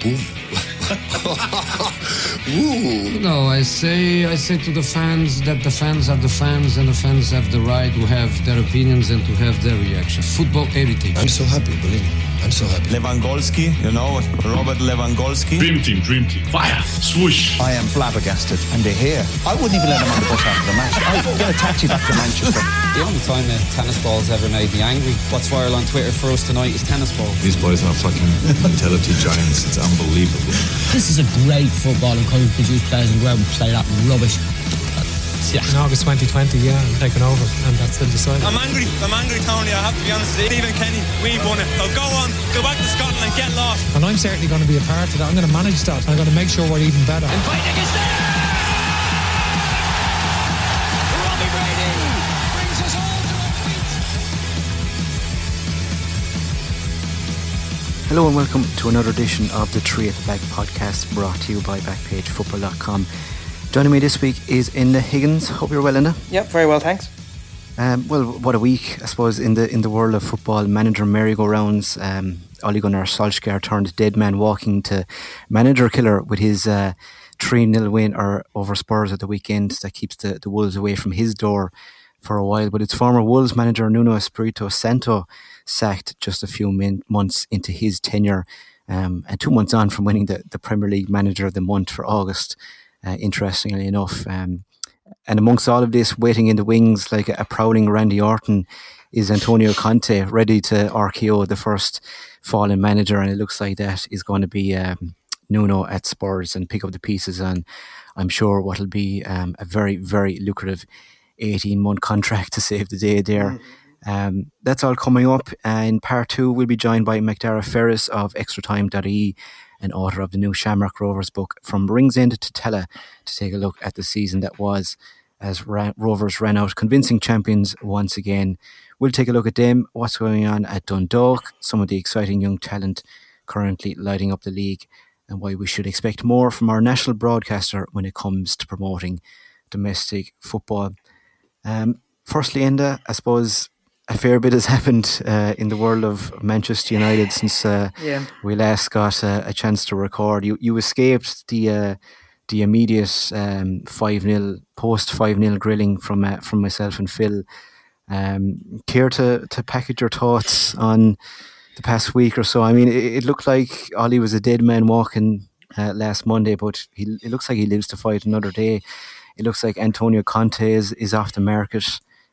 Ooh. No, I say to the fans that the fans are the fans, and the fans have the right to have their opinions and to have their reaction. Football heritage. I'm so happy, believe me. I'm so happy. Lewandowski, Robert Lewandowski. Dream team. Fire, swoosh. I am flabbergasted, and they're here. I wouldn't even let them on the bus after the match. I'd get a taxi back to Manchester. The only time a tennis ball's ever made me angry. What's viral on Twitter for us tonight is tennis balls. These boys are fucking mentality giants. It's unbelievable. This is a great football and couldn't produce players and go out and play that rubbish. In August 2020, I'm taking over, and that's the decider. I'm angry, Tony, I have to be honest. Stephen Kenny, we won it. So go on, go back to Scotland and get lost. And I'm certainly going to be a part of that. I'm going to manage that. I'm going to make sure we're even better. And fighting is there! Robbie Brady brings us all to our feet. Hello and welcome to another edition of the Three at the Back podcast, brought to you by BackpageFootball.com. Joining me this week is Enda Higgins. Hope you're well, Enda. Yep, very well, thanks. Well, what a week, I suppose, in the world of football. Manager merry-go-rounds. Ole Gunnar Solskjaer turned dead man walking to manager killer with his 3-0 win over Spurs at the weekend. That keeps the Wolves away from his door for a while. But it's former Wolves manager Nuno Espirito Santo sacked just a few months into his tenure, and 2 months on from winning the Premier League Manager of the Month for August. Interestingly enough, and amongst all of this, waiting in the wings like a prowling Randy Orton is Antonio Conte, ready to RKO the first fallen manager, and it looks like that is going to be Nuno at Spurs and pick up the pieces on, I'm sure, what will be a very, very lucrative 18-month contract to save the day there. That's all coming up. In part 2, we'll be joined by McDara Ferris of ExtraTime.ie, and author of the new Shamrock Rovers book, From Ringsend to Tella, to take a look at the season that was, as Rovers ran out convincing champions once again. We'll take a look at them, what's going on at Dundalk, some of the exciting young talent currently lighting up the league, and why we should expect more from our national broadcaster when it comes to promoting domestic football. Firstly, Enda, I suppose a fair bit has happened in the world of Manchester United since we last got a chance to record. You escaped the immediate 5-0 post 5-0 grilling from myself and Phil. Care to package your thoughts on the past week or so? I mean, it looked like Ollie was a dead man walking last Monday, but it looks like he lives to fight another day. It looks like Antonio Conte is off the market.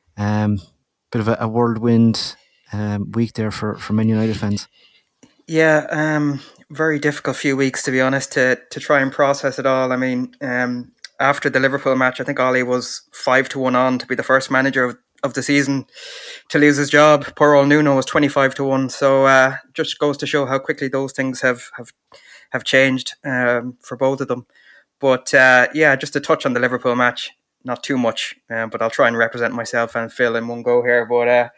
Bit of a whirlwind week there for Man United fans. Yeah, very difficult few weeks, to be honest, to try and process it all. I mean, after the Liverpool match, I think Ollie was 5-1 on to be the first manager of the season to lose his job. Poor old Nuno was 25-1. So just goes to show how quickly those things have changed for both of them. But just to touch on the Liverpool match. Not too much, but I'll try and represent myself and Phil in one go here. But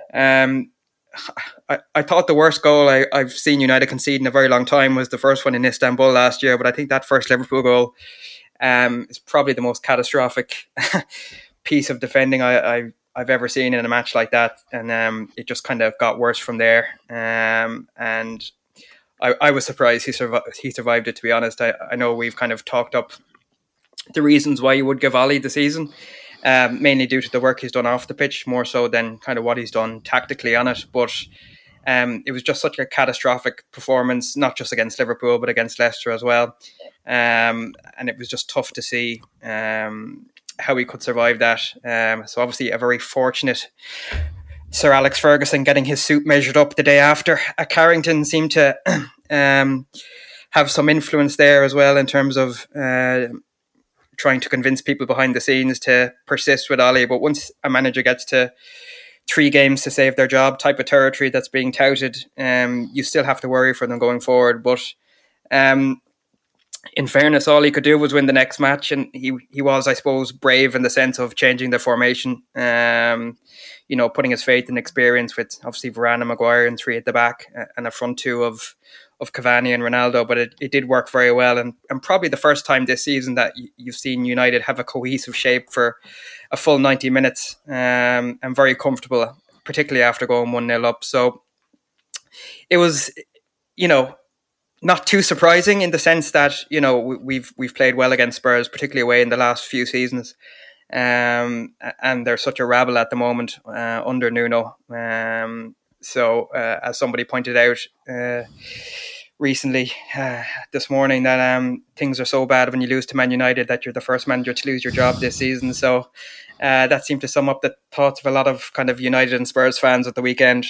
I thought the worst goal I've seen United concede in a very long time was the first one in Istanbul last year. But I think that first Liverpool goal is probably the most catastrophic piece of defending I've ever seen in a match like that. And it just kind of got worse from there. And I was surprised he survived it, to be honest. I know we've kind of talked up the reasons why you would give Ollie the season, mainly due to the work he's done off the pitch, more so than kind of what he's done tactically on it. But it was just such a catastrophic performance, not just against Liverpool, but against Leicester as well. And it was just tough to see how he could survive that. So obviously a very fortunate Sir Alex Ferguson getting his suit measured up the day after at Carrington seemed to have some influence there as well in terms of trying to convince people behind the scenes to persist with Ollie. But once a manager gets to 3 games to save their job type of territory that's being touted, you still have to worry for them going forward. But in fairness, all he could do was win the next match, and he was, I suppose, brave in the sense of changing the formation, putting his faith and experience with obviously Varane and Maguire and 3 at the back and a front 2 of Cavani and Ronaldo, but it did work very well, and probably the first time this season that you've seen United have a cohesive shape for a full 90 minutes, and very comfortable, particularly after going 1-0 up. So it was, not too surprising in the sense that, you know, we've played well against Spurs, particularly away in the last few seasons. And they're such a rabble at the moment under Nuno. So as somebody pointed out recently this morning, that things are so bad when you lose to Man United that you're the first manager to lose your job this season. So that seemed to sum up the thoughts of a lot of kind of United and Spurs fans at the weekend.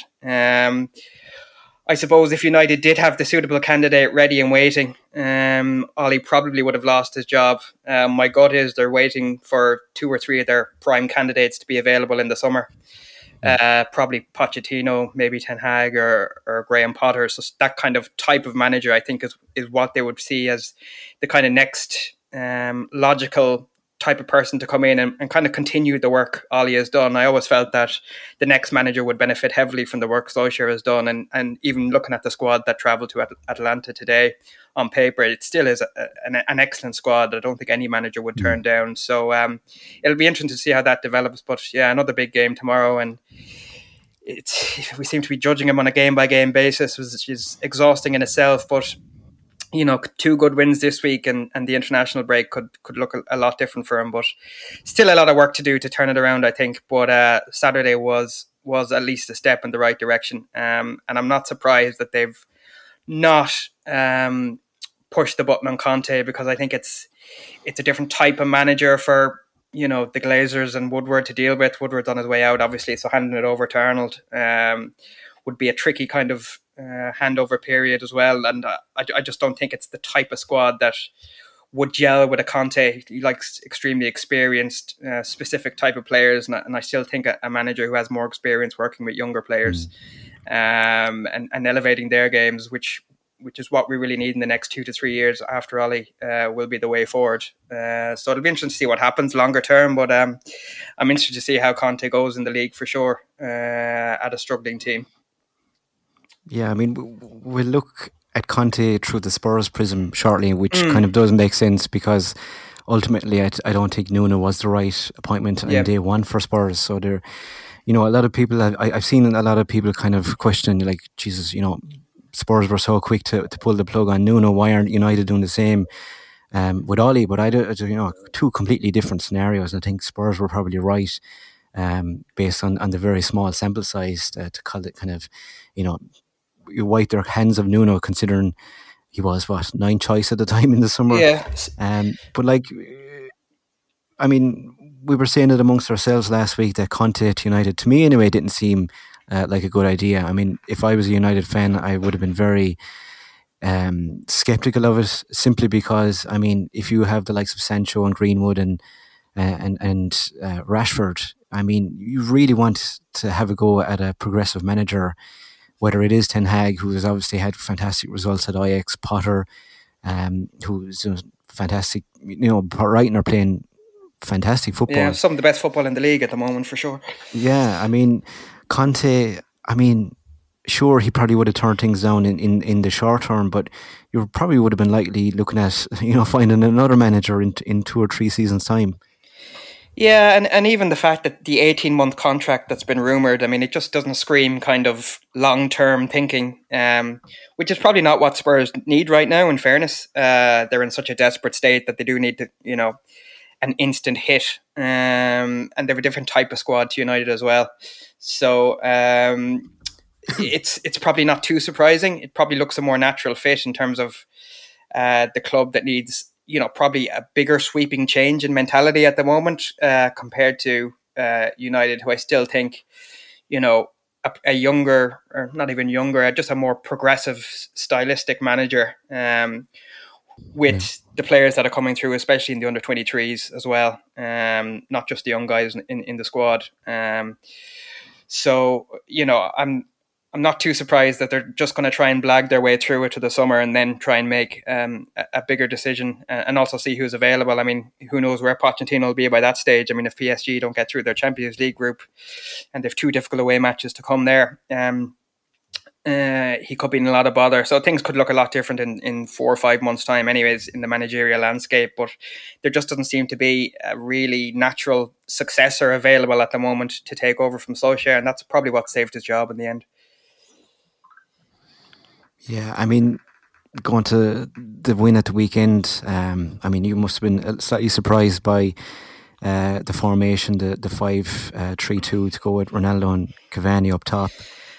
I suppose if United did have the suitable candidate ready and waiting, Ollie probably would have lost his job. My gut is they're waiting for 2 or 3 of their prime candidates to be available in the summer. Probably Pochettino, maybe Ten Hag or Graham Potter. So that kind of type of manager, I think, is what they would see as the kind of next logical type of person to come in and kind of continue the work Ollie has done. I always felt that the next manager would benefit heavily from the work Solskjaer has done, and even looking at the squad that travelled to Atlanta today, on paper it still is an excellent squad. I don't think any manager would turn down. So it'll be interesting to see how that develops. But yeah, another big game tomorrow, and we seem to be judging him on a game by game basis, which is exhausting in itself. But you know, 2 good wins this week and the international break could look a lot different for him, but still a lot of work to do to turn it around, I think. But Saturday was at least a step in the right direction, and I'm not surprised that they've not pushed the button on Conte, because I think it's a different type of manager for, you know, the Glazers and Woodward to deal with. Woodward's on his way out, obviously, so handing it over to Arnold would be a tricky kind of handover period as well, and I just don't think it's the type of squad that would gel with a Conte. He likes extremely experienced, specific type of players, and I still think a manager who has more experience working with younger players and elevating their games, which is what we really need in the next 2 to 3 years after Ollie, will be the way forward. So it'll be interesting to see what happens longer term, but I'm interested to see how Conte goes in the league for sure at a struggling team. Yeah, I mean, we'll look at Conte through the Spurs prism shortly, which kind of doesn't make sense, because ultimately I don't think Nuno was the right appointment on day one for Spurs. So there, you know, a lot of people, I've seen a lot of people kind of questioning, like, Jesus, you know, Spurs were so quick to pull the plug on Nuno. Why aren't United doing the same with Ollie? But you know, 2 completely different scenarios. I think Spurs were probably right based on the very small sample size to call it kind of, you know, you wipe their hands of Nuno, considering he was 9th choice at the time in the summer. Yeah. But like, I mean, we were saying it amongst ourselves last week that Conte to United, to me anyway, didn't seem like a good idea. I mean, if I was a United fan, I would have been very skeptical of it, simply because, I mean, if you have the likes of Sancho and Greenwood and Rashford, I mean, you really want to have a go at a progressive manager, whether it is Ten Hag, who has obviously had fantastic results at Ajax, Potter, who's fantastic, you know, Brighton are playing fantastic football. Yeah, some of the best football in the league at the moment, for sure. Yeah, I mean, Conte, I mean, sure, he probably would have turned things down in the short term, but you probably would have been likely looking at, you know, finding another manager in 2 or 3 seasons' time. Yeah, and even the fact that the 18-month contract that's been rumoured, I mean, it just doesn't scream kind of long-term thinking, which is probably not what Spurs need right now, in fairness. They're in such a desperate state that they do need to, you know, an instant hit. And they have a different type of squad to United as well. So it's probably not too surprising. It probably looks a more natural fit in terms of the club that needs, you know, probably a bigger sweeping change in mentality at the moment compared to United, who I still think, you know, a younger, or not even younger, just a more progressive stylistic manager with the players that are coming through, especially in the under-23s as well, not just the young guys in the squad. So, you know, I'm not too surprised that they're just going to try and blag their way through it to the summer and then try and make a bigger decision and also see who's available. I mean, who knows where Pochettino will be by that stage. I mean, if PSG don't get through their Champions League group and they've 2 difficult away matches to come there, he could be in a lot of bother. So things could look a lot different in 4 or 5 months' time anyways in the managerial landscape. But there just doesn't seem to be a really natural successor available at the moment to take over from Solskjaer, and that's probably what saved his job in the end. Yeah, I mean, going to the win at the weekend, I mean, you must have been slightly surprised by the formation, the 5-3-2 to go with Ronaldo and Cavani up top.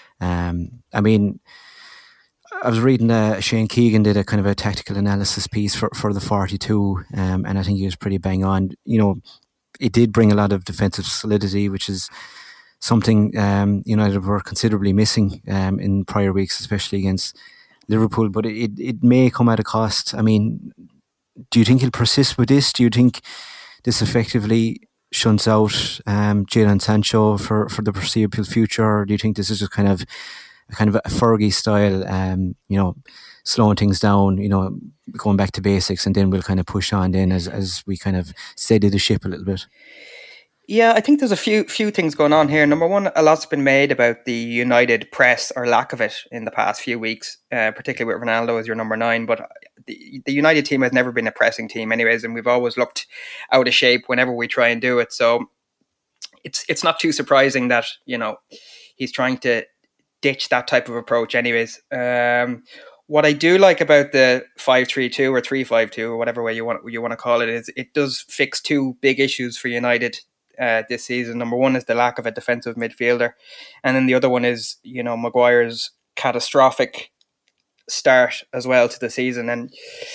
I mean, I was reading Shane Keegan did a kind of a tactical analysis piece for the 42, and I think he was pretty bang on. You know, it did bring a lot of defensive solidity, which is something United were considerably missing in prior weeks, especially against Liverpool. But it may come at a cost. I mean, do you think he'll persist with this? Do you think this effectively shunts out Jadon Sancho for the foreseeable future? Or do you think this is just kind of a Fergie style, slowing things down, going back to basics, and then we'll kind of push on then as we kind of steady the ship a little bit? Yeah, I think there's a few things going on here. Number one, a lot's been made about the United press or lack of it in the past few weeks, particularly with Ronaldo as your number 9. But the United team has never been a pressing team anyways, and we've always looked out of shape whenever we try and do it. So it's not too surprising that, he's trying to ditch that type of approach anyways. What I do like about the 5-3-2 or 3-5-2 or whatever way you want to call it is it does fix two big issues for United this season. Number one is the lack of a defensive midfielder, and then the other one is Maguire's catastrophic start as well to the season, and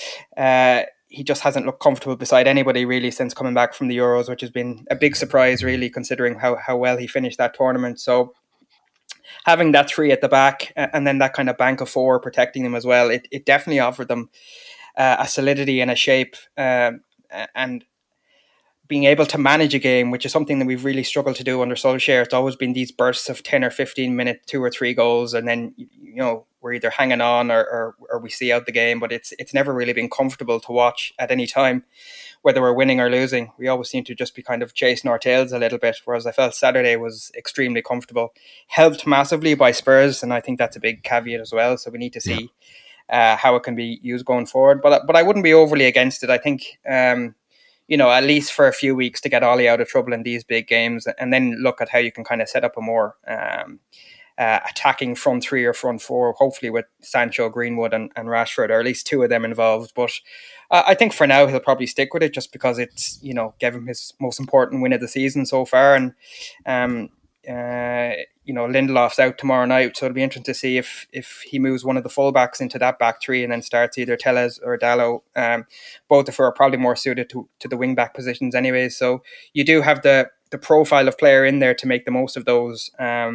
he just hasn't looked comfortable beside anybody really since coming back from the Euros, which has been a big surprise really considering how well he finished that tournament. So having that 3 at the back and then that kind of bank of 4 protecting them as well, it definitely offered them a solidity and a shape, and being able to manage a game, which is something that we've really struggled to do under Solskjaer. It's always been these bursts of 10 or 15 minute 2 or 3 goals, and then we're either hanging on or we see out the game, but it's never really been comfortable to watch at any time, whether we're winning or losing. We always seem to just be kind of chasing our tails a little bit, whereas I felt Saturday was extremely comfortable, helped massively by Spurs, and I think that's a big caveat as well, so we need to see how it can be used going forward. But I wouldn't be overly against it. I think at least for a few weeks to get Ollie out of trouble in these big games, and then look at how you can kind of set up a more attacking front 3 or front 4, hopefully with Sancho, Greenwood and Rashford, or at least 2 of them involved. But I think for now he'll probably stick with it just because it's, gave him his most important win of the season so far. And, Lindelof's out tomorrow night, so it'll be interesting to see if he moves one of the fullbacks into that back 3 and then starts either Telles or Dalot. Both of who are probably more suited to the wing back positions anyway. So you do have the profile of player in there to make the most of those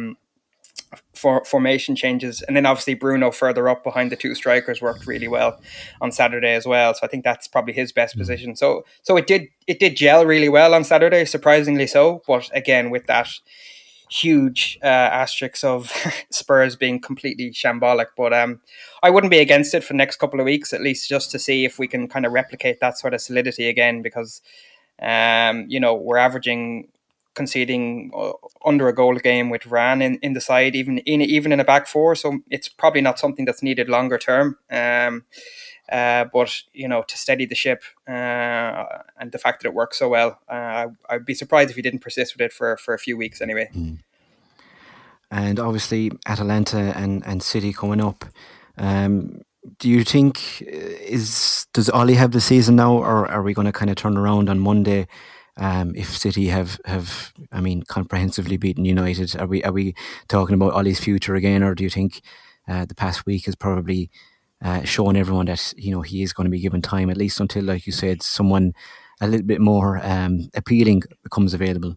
formation changes, and then obviously Bruno further up behind the 2 strikers worked really well on Saturday as well. So I think that's probably his best position. So it did gel really well on Saturday, surprisingly so. But again, with that huge asterisk of Spurs being completely shambolic. But I wouldn't be against it for the next couple of weeks, at least just to see if we can kind of replicate that sort of solidity again, because we're conceding under a goal a game with Varane in the side, even in a back 4. So it's probably not something that's needed longer term. But to steady the ship and the fact that it works so well, I'd be surprised if he didn't persist with it for a few weeks anyway. And obviously Atalanta and City coming up. Do you think does Ollie have the season now, or are we going to kind of turn around on Monday? If City have comprehensively beaten United, are we talking about Ollie's future again, or do you think the past week has probably shown everyone that he is going to be given time, at least until, like you said, someone a little bit more appealing becomes available?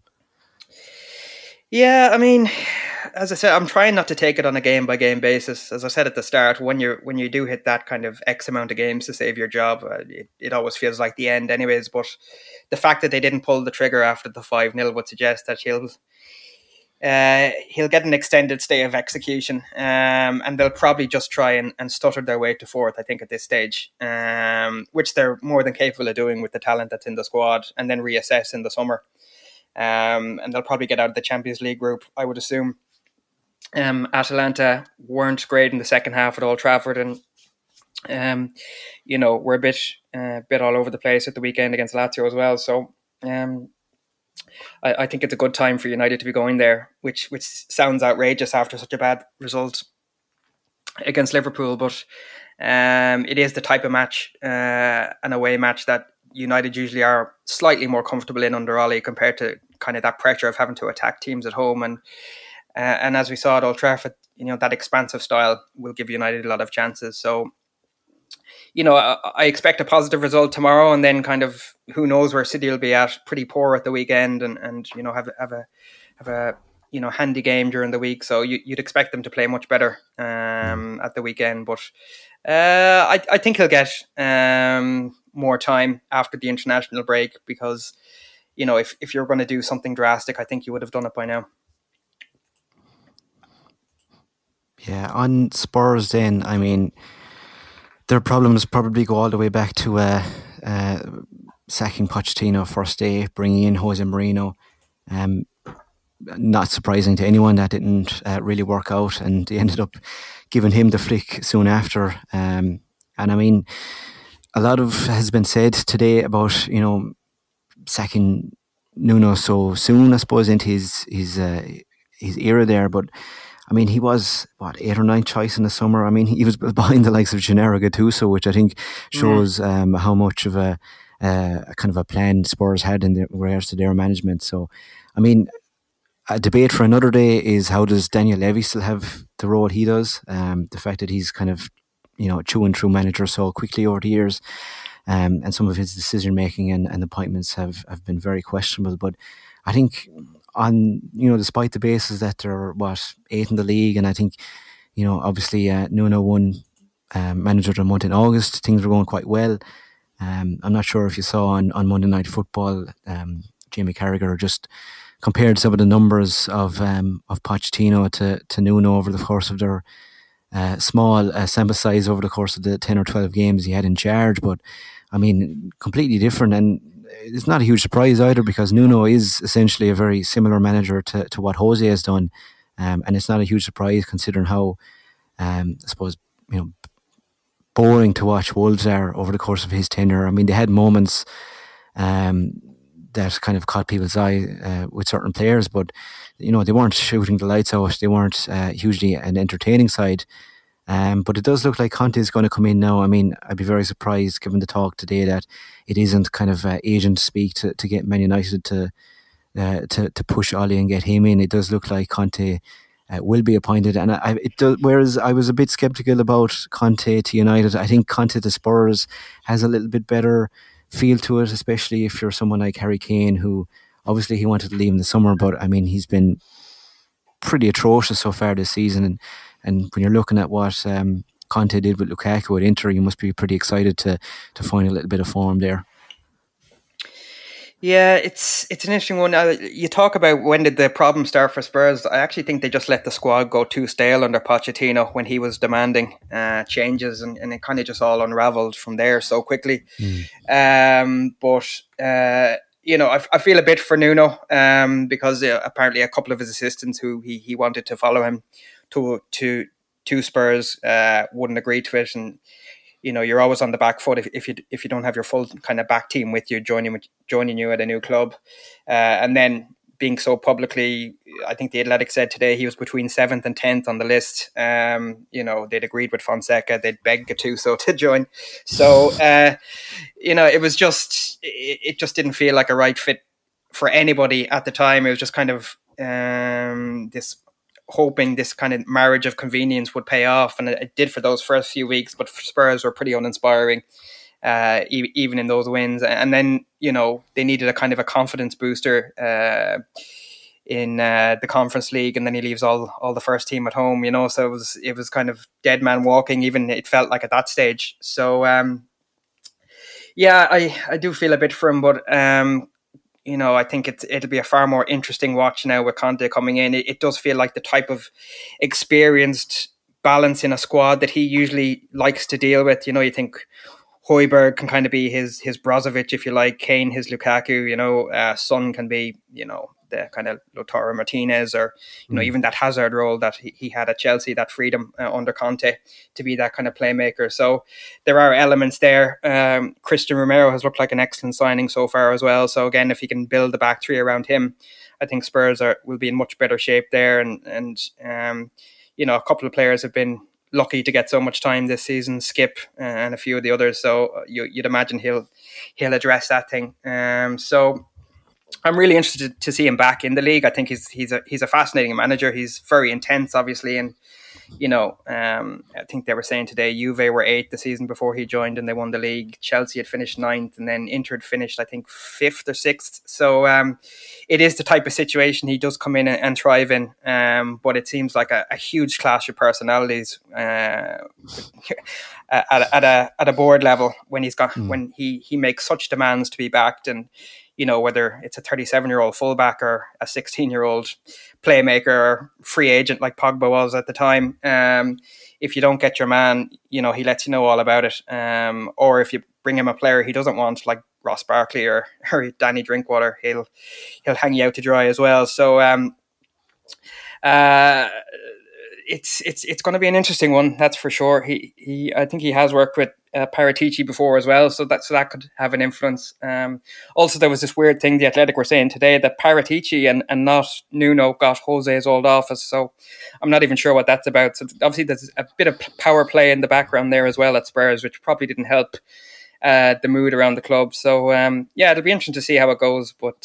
Yeah, I mean, as I said, I'm trying not to take it on a game by game basis. As I said at the start, when you do hit that kind of X amount of games to save your job, it always feels like the end anyways. But the fact that they didn't pull the trigger after the 5-0 would suggest that he'll get an extended stay of execution, and they'll probably just try and stutter their way to 4th, I think, at this stage, which they're more than capable of doing with the talent that's in the squad, and then reassess in the summer. And they'll probably get out of the Champions League group, I would assume. Atalanta weren't great in the second half at Old Trafford, and we're a bit all over the place at the weekend against Lazio as well. So I think it's a good time for United to be going there, which sounds outrageous after such a bad result against Liverpool, but it is the type of match, an away match, that United usually are slightly more comfortable in under Ollie, compared to kind of that pressure of having to attack teams at home. And as we saw at Old Trafford, that expansive style will give United a lot of chances. So, I expect a positive result tomorrow, and then kind of who knows where City will be at. Pretty poor at the weekend, and have a handy game during the week. So you'd expect them to play much better at the weekend. But I think he'll get more time after the international break, because if you're going to do something drastic, I think you would have done it by now. Yeah, on Spurs then, I mean, their problems probably go all the way back to sacking Pochettino first day, bringing in Jose Mourinho. Not surprising to anyone, that didn't really work out, and they ended up giving him the flick soon after. And I mean, a lot has been said today about sacking Nuno so soon, I suppose, into his era there. But I mean, he was 8th or 9th choice in the summer. I mean, he was behind the likes of Gennaro Gattuso, which I think shows how much of a kind of a plan Spurs had in regards to their management. So, I mean, a debate for another day is, how does Daniel Levy still have the role he does? The fact that he's kind of chewing through manager so quickly over the years, and some of his decision making and appointments have been very questionable. But I think, on despite the basis that they're 8th in the league, and I think obviously Nuno won manager of the month in August, things were going quite well. I'm not sure if you saw on Monday Night Football, Jamie Carragher just compared some of the numbers of Pochettino to Nuno over the course of their small sample size over the course of the 10 or 12 games he had in charge. But I mean, completely different, and it's not a huge surprise either, because Nuno is essentially a very similar manager to what Jose has done, and it's not a huge surprise considering how I suppose boring to watch Wolves are over the course of his tenure. I mean, they had moments that kind of caught people's eye with certain players, but they weren't shooting the lights out. They weren't hugely an entertaining side. But it does look like Conte is going to come in now. I mean, I'd be very surprised, given the talk today, that it isn't kind of agent speak to get Man United to push Ollie and get him in. It does look like Conte will be appointed, and whereas I was a bit sceptical about Conte to United, I think Conte to Spurs has a little bit better feel to it, especially if you're someone like Harry Kane, who obviously he wanted to leave in the summer, but I mean, he's been pretty atrocious so far this season, and when you're looking at what Conte did with Lukaku at Inter, you must be pretty excited to find a little bit of form there. Yeah, it's an interesting one. You talk about when did the problem start for Spurs. I actually think they just let the squad go too stale under Pochettino when he was demanding changes, and it kind of just all unravelled from there so quickly. But I feel a bit for Nuno because apparently a couple of his assistants who he wanted to follow him to Spurs wouldn't agree to it, and you're always on the back foot if you don't have your full kind of back team with you joining you at a new club, and then being so publicly. I think the Athletic said today he was between 7th and 10th on the list. They'd agreed with Fonseca, they'd begged Gattuso to join, so it just didn't feel like a right fit for anybody at the time. It was just kind of hoping this kind of marriage of convenience would pay off, and it did for those first few weeks, but Spurs were pretty uninspiring even in those wins, and then they needed a kind of a confidence booster in the Conference League, and then he leaves all the first team at home, so it was kind of dead man walking, even it felt like at that stage. So I do feel a bit for him, but I think it'll be a far more interesting watch now with Conte coming in. It does feel like the type of experienced balance in a squad that he usually likes to deal with. You think Højbjerg can kind of be his Brozovic, if you like, Kane his Lukaku, Son can be, the kind of Lautaro Martinez, or, even that Hazard role that he had at Chelsea, that freedom under Conte to be that kind of playmaker. So there are elements there. Christian Romero has looked like an excellent signing so far as well. So again, if he can build the back three around him, I think Spurs will be in much better shape there. And a couple of players have been lucky to get so much time this season, Skip and a few of the others. So you'd imagine he'll address that thing. So I'm really interested to see him back in the league. I think he's a fascinating manager. He's very intense, obviously, and I think they were saying today Juve were 8th the season before he joined and they won the league. Chelsea had finished 9th, and then Inter had finished, I think, 5th or 6th. So it is the type of situation he does come in and thrive in. But it seems like a huge clash of personalities at a board level when when he makes such demands to be backed, and whether it's a 37-year-old fullback or a 16-year-old playmaker or free agent like Pogba was at the time. If you don't get your man, he lets you know all about it. Or if you bring him a player he doesn't want, like Ross Barkley or Danny Drinkwater, he'll hang you out to dry as well. So it's going to be an interesting one, that's for sure. I think he has worked with Paratici before as well, so that could have an influence. Also, there was this weird thing the Athletic were saying today that Paratici and not Nuno got Jose's old office, so I'm not even sure what that's about. So obviously there's a bit of power play in the background there as well at Spurs, which probably didn't help the mood around the club. So it'll be interesting to see how it goes, but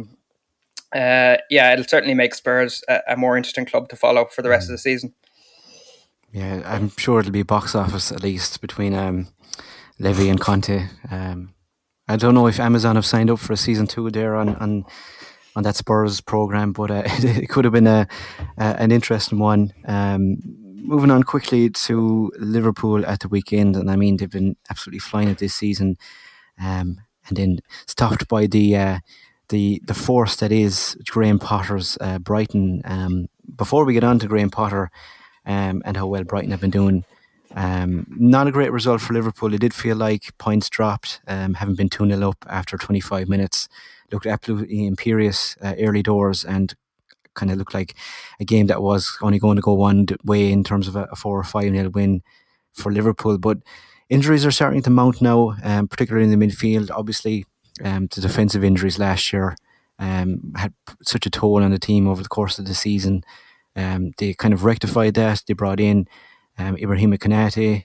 it'll certainly make Spurs a more interesting club to follow for the rest of the season. Yeah, I'm sure it'll be box office at least between Levy and Conte. I don't know if Amazon have signed up for a season 2 there on that Spurs program, but it could have been an interesting one. Moving on quickly to Liverpool at the weekend, and I mean they've been absolutely flying it this season, and then stopped by the force that is Graham Potter's Brighton. Before we get on to Graham Potter and how well Brighton have been doing, not a great result for Liverpool. It did feel like points dropped, having been 2-0 up after 25 minutes. Looked absolutely imperious early doors, and kind of looked like a game that was only going to go one way in terms of a 4 or 5-0 win for Liverpool. But injuries are starting to mount now, particularly in the midfield. Obviously, the defensive injuries last year had such a toll on the team over the course of the season. They kind of rectified that. They brought in Ibrahima Konate.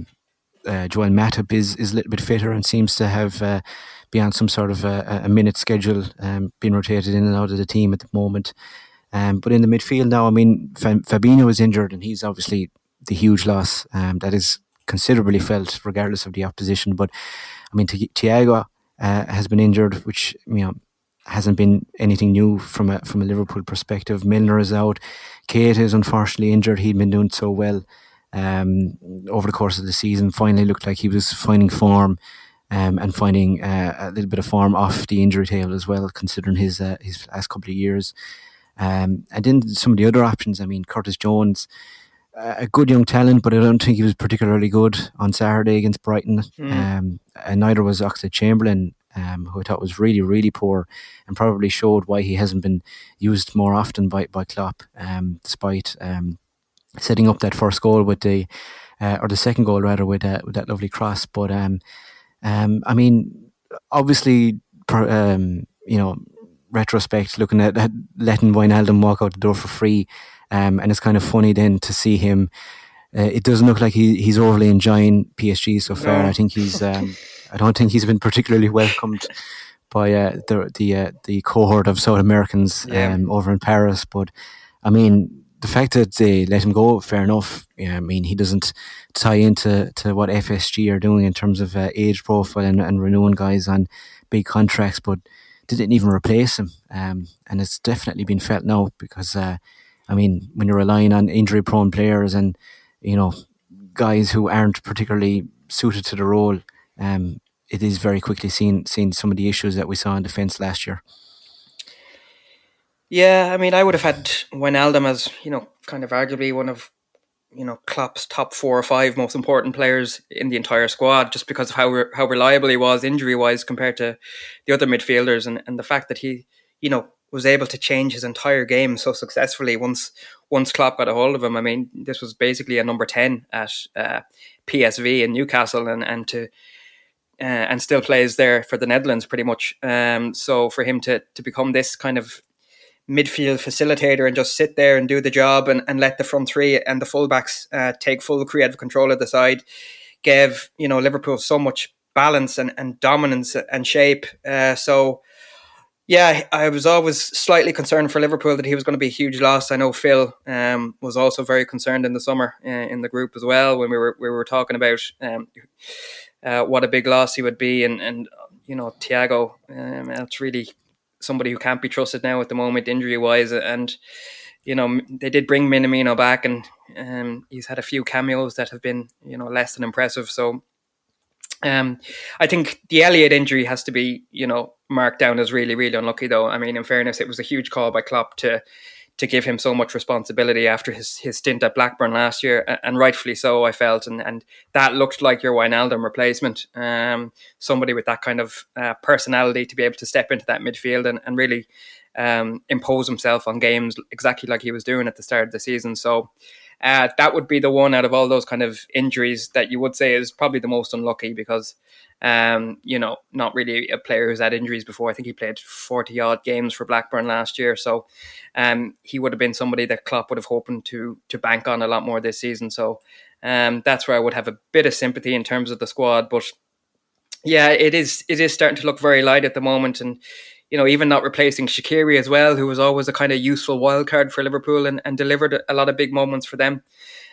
Joel Matip is a little bit fitter and seems to have be on some sort of a minute schedule, being rotated in and out of the team at the moment. But in the midfield now, I mean, Fabinho is injured, and he's obviously the huge loss that is considerably felt regardless of the opposition. But I mean, Thiago has been injured, which hasn't been anything new from a Liverpool perspective. Milner is out. Keita is unfortunately injured. He'd been doing so well over the course of the season. Finally looked like he was finding form and finding a little bit of form off the injury table as well, considering his last couple of years. And then some of the other options, I mean, Curtis Jones, a good young talent, but I don't think he was particularly good on Saturday against Brighton. And neither was Oxlade-Chamberlain, who I thought was really, really poor, and probably showed why he hasn't been used more often by Klopp, despite setting up that first goal with the second goal rather with that lovely cross. But I mean, obviously, retrospect, looking at letting Wijnaldum walk out the door for free, and it's kind of funny then to see him. It doesn't look like he's overly enjoying PSG so far. No. I think he's. I don't think he's been particularly welcomed by the cohort of South Americans over in Paris. But I mean, the fact that they let him go, fair enough. I mean, he doesn't tie into what FSG are doing in terms of age profile and renewing guys on big contracts, but they didn't even replace him. And it's definitely been felt now because, I mean, when you're relying on injury-prone players and, guys who aren't particularly suited to the role, it is very quickly seen some of the issues that we saw in defence last year. Yeah, I mean, I would have had Wijnaldum as, kind of arguably one of, Klopp's top 4 or 5 most important players in the entire squad, just because of how reliable he was injury-wise compared to the other midfielders, and the fact that he, was able to change his entire game so successfully once Klopp got a hold of him. I mean, this was basically a number 10 at PSV in Newcastle, and still plays there for the Netherlands pretty much. So for him to become this kind of midfield facilitator and just sit there and do the job and let the front three and the fullbacks take full creative control of the side, gave Liverpool so much balance and dominance and shape. So yeah, I was always slightly concerned for Liverpool that he was going to be a huge loss. I know Phil was also very concerned in the summer in the group as well when we were talking about what a big loss he would be, and Thiago, it's really somebody who can't be trusted now at the moment injury wise, and they did bring Minamino back, and he's had a few cameos that have been less than impressive. So I think the Elliott injury has to be marked down as really, really unlucky, though. I mean, in fairness, it was a huge call by Klopp to give him so much responsibility after his stint at Blackburn last year, and rightfully so, I felt, and that looked like your Wijnaldum replacement, somebody with that kind of personality to be able to step into that midfield and really impose himself on games exactly like he was doing at the start of the season. So that would be the one out of all those kind of injuries that you would say is probably the most unlucky, because not really a player who's had injuries before. I think he played 40 odd games for Blackburn last year, so he would have been somebody that Klopp would have hoping to bank on a lot more this season. So that's where I would have a bit of sympathy in terms of the squad. But yeah, it is starting to look very light at the moment, and even not replacing Shaqiri as well, who was always a kind of useful wild card for Liverpool and delivered a lot of big moments for them.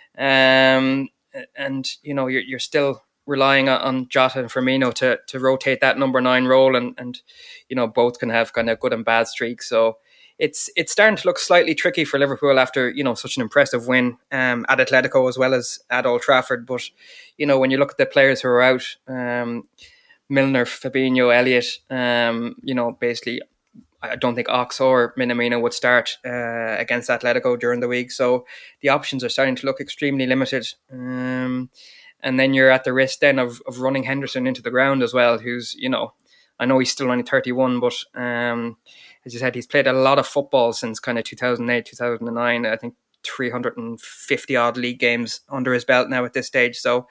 And you're still relying on Jota and Firmino to rotate that number 9 role, and both can have kind of good and bad streaks. So it's starting to look slightly tricky for Liverpool after such an impressive win at Atletico as well as at Old Trafford. But when you look at the players who are out, Milner, Fabinho, Elliott, basically I don't think Ox or Minamino would start against Atletico during the week. So the options are starting to look extremely limited. And then you're at the risk then of running Henderson into the ground as well, who's, I know he's still only 31, but as you said, he's played a lot of football since kind of 2008, 2009. I think 350 odd league games under his belt now at this stage. So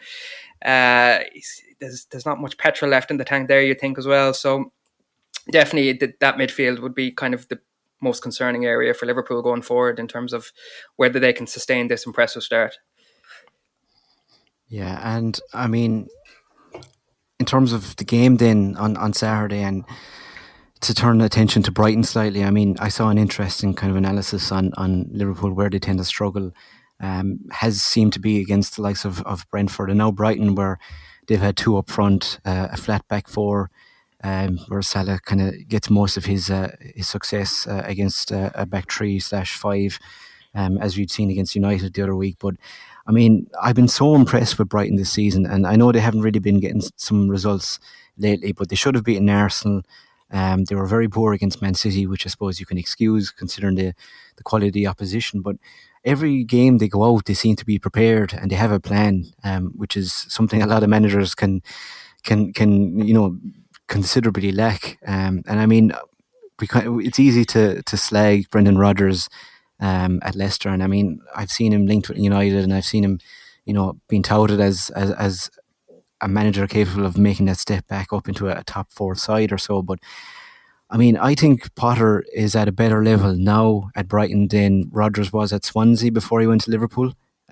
there's not much petrol left in the tank there, you think, as well. So definitely that midfield would be kind of the most concerning area for Liverpool going forward in terms of whether they can sustain this impressive start. Yeah, and I mean, in terms of the game then on Saturday, and to turn attention to Brighton slightly, I mean, I saw an interesting kind of analysis on Liverpool, where they tend to struggle. Has seemed to be against the likes of Brentford, and now Brighton, where they've had 2 up front, a flat back 4, where Salah kind of gets most of his success against a back 3/5, as we'd seen against United the other week. But I mean, I've been so impressed with Brighton this season, and I know they haven't really been getting some results lately, but they should have beaten Arsenal. They were very poor against Man City, which I suppose you can excuse considering the quality of the opposition. But every game they go out, they seem to be prepared and they have a plan, which is something a lot of managers can considerably lack. And I mean, it's easy to slag Brendan Rodgers at Leicester, and I mean, I've seen him linked with United, and I've seen him, being touted as a manager capable of making that step back up into a top 4 side or so. But I mean, I think Potter is at a better level now at Brighton than Rodgers was at Swansea before he went to Liverpool.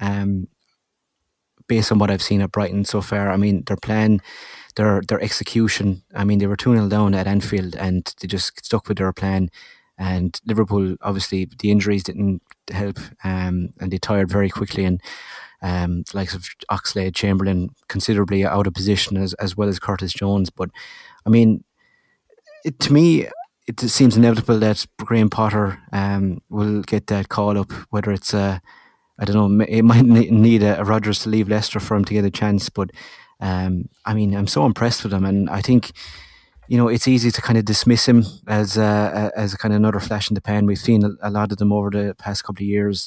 Based on what I've seen at Brighton so far, I mean, their plan, their execution. I mean, they were 2-0 down at Anfield and they just stuck with their plan. And Liverpool, obviously, the injuries didn't help, and they tired very quickly. And the likes of Oxlade, Chamberlain, considerably out of position, as well as Curtis Jones. But I mean, to me, it seems inevitable that Graham Potter will get that call up. Whether it's I don't know, it might need a Rodgers to leave Leicester for him to get a chance. But I mean, I'm so impressed with him, and I think, it's easy to kind of dismiss him as a kind of another flash in the pan. We've seen a lot of them over the past couple of years,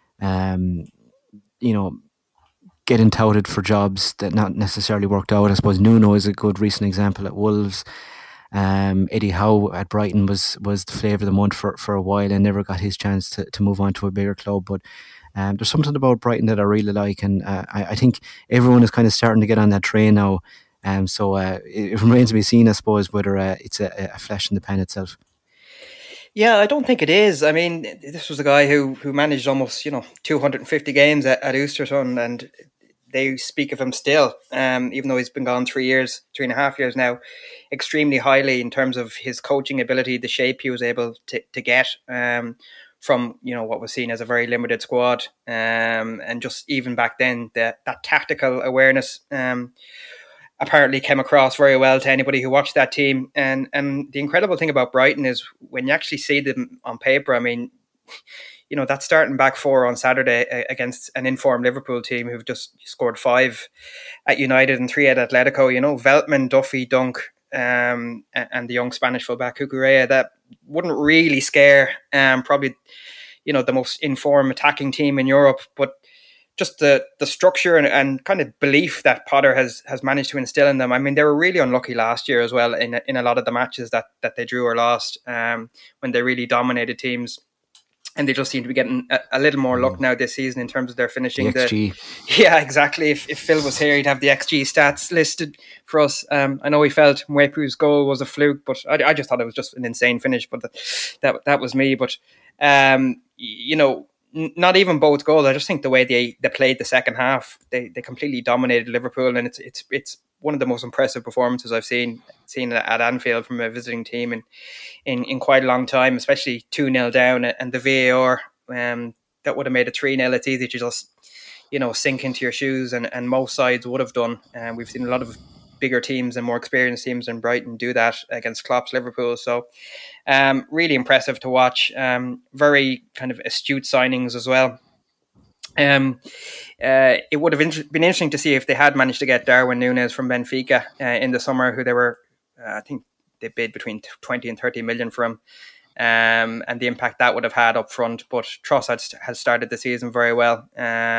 getting touted for jobs that not necessarily worked out. I suppose Nuno is a good recent example at Wolves. Eddie Howe at Brighton was the flavour of the month for a while and never got his chance to move on to a bigger club. But there's something about Brighton that I really like, and I think everyone is kind of starting to get on that train now. So it remains to be seen, I suppose, whether it's a flash in the pan itself. Yeah, I don't think it is. I mean, this was a guy who managed almost 250 games at Östersund, and they speak of him still, even though he's been gone 3.5 years now, extremely highly in terms of his coaching ability, the shape he was able to get from what was seen as a very limited squad, and just even back then that tactical awareness apparently came across very well to anybody who watched that team. And the incredible thing about Brighton is when you actually see them on paper, I mean, that starting back four on Saturday against an informed Liverpool team who've just scored 5 at United and 3 at Atletico, Veltman, Duffy, Dunk, and the young Spanish fullback Cucurella, that wouldn't really scare probably, the most informed attacking team in Europe. But just the structure and kind of belief that Potter has managed to instill in them. I mean, they were really unlucky last year as well in a lot of the matches that they drew or lost when they really dominated teams. And they just seem to be getting a little more luck now this season in terms of their finishing. The XG. Yeah, exactly. If Phil was here, he'd have the XG stats listed for us. I know he felt Mwepu's goal was a fluke, but I just thought it was just an insane finish. But that was me. But, not even both goals. I just think the way they played the second half, they completely dominated Liverpool, and it's one of the most impressive performances I've seen at Anfield from a visiting team in quite a long time, especially 2-0 down, and the VAR that would have made it 3-0. It's easy to just sink into your shoes, and most sides would have done. And we've seen a lot of bigger teams and more experienced teams in Brighton do that against Klopp's Liverpool. So really impressive to watch. Very kind of astute signings as well. It would have been interesting to see if they had managed to get Darwin Núñez from Benfica in the summer, who they were, I think they bid between 20 and 30 million for him, and the impact that would have had up front. But Trossard has started the season very well.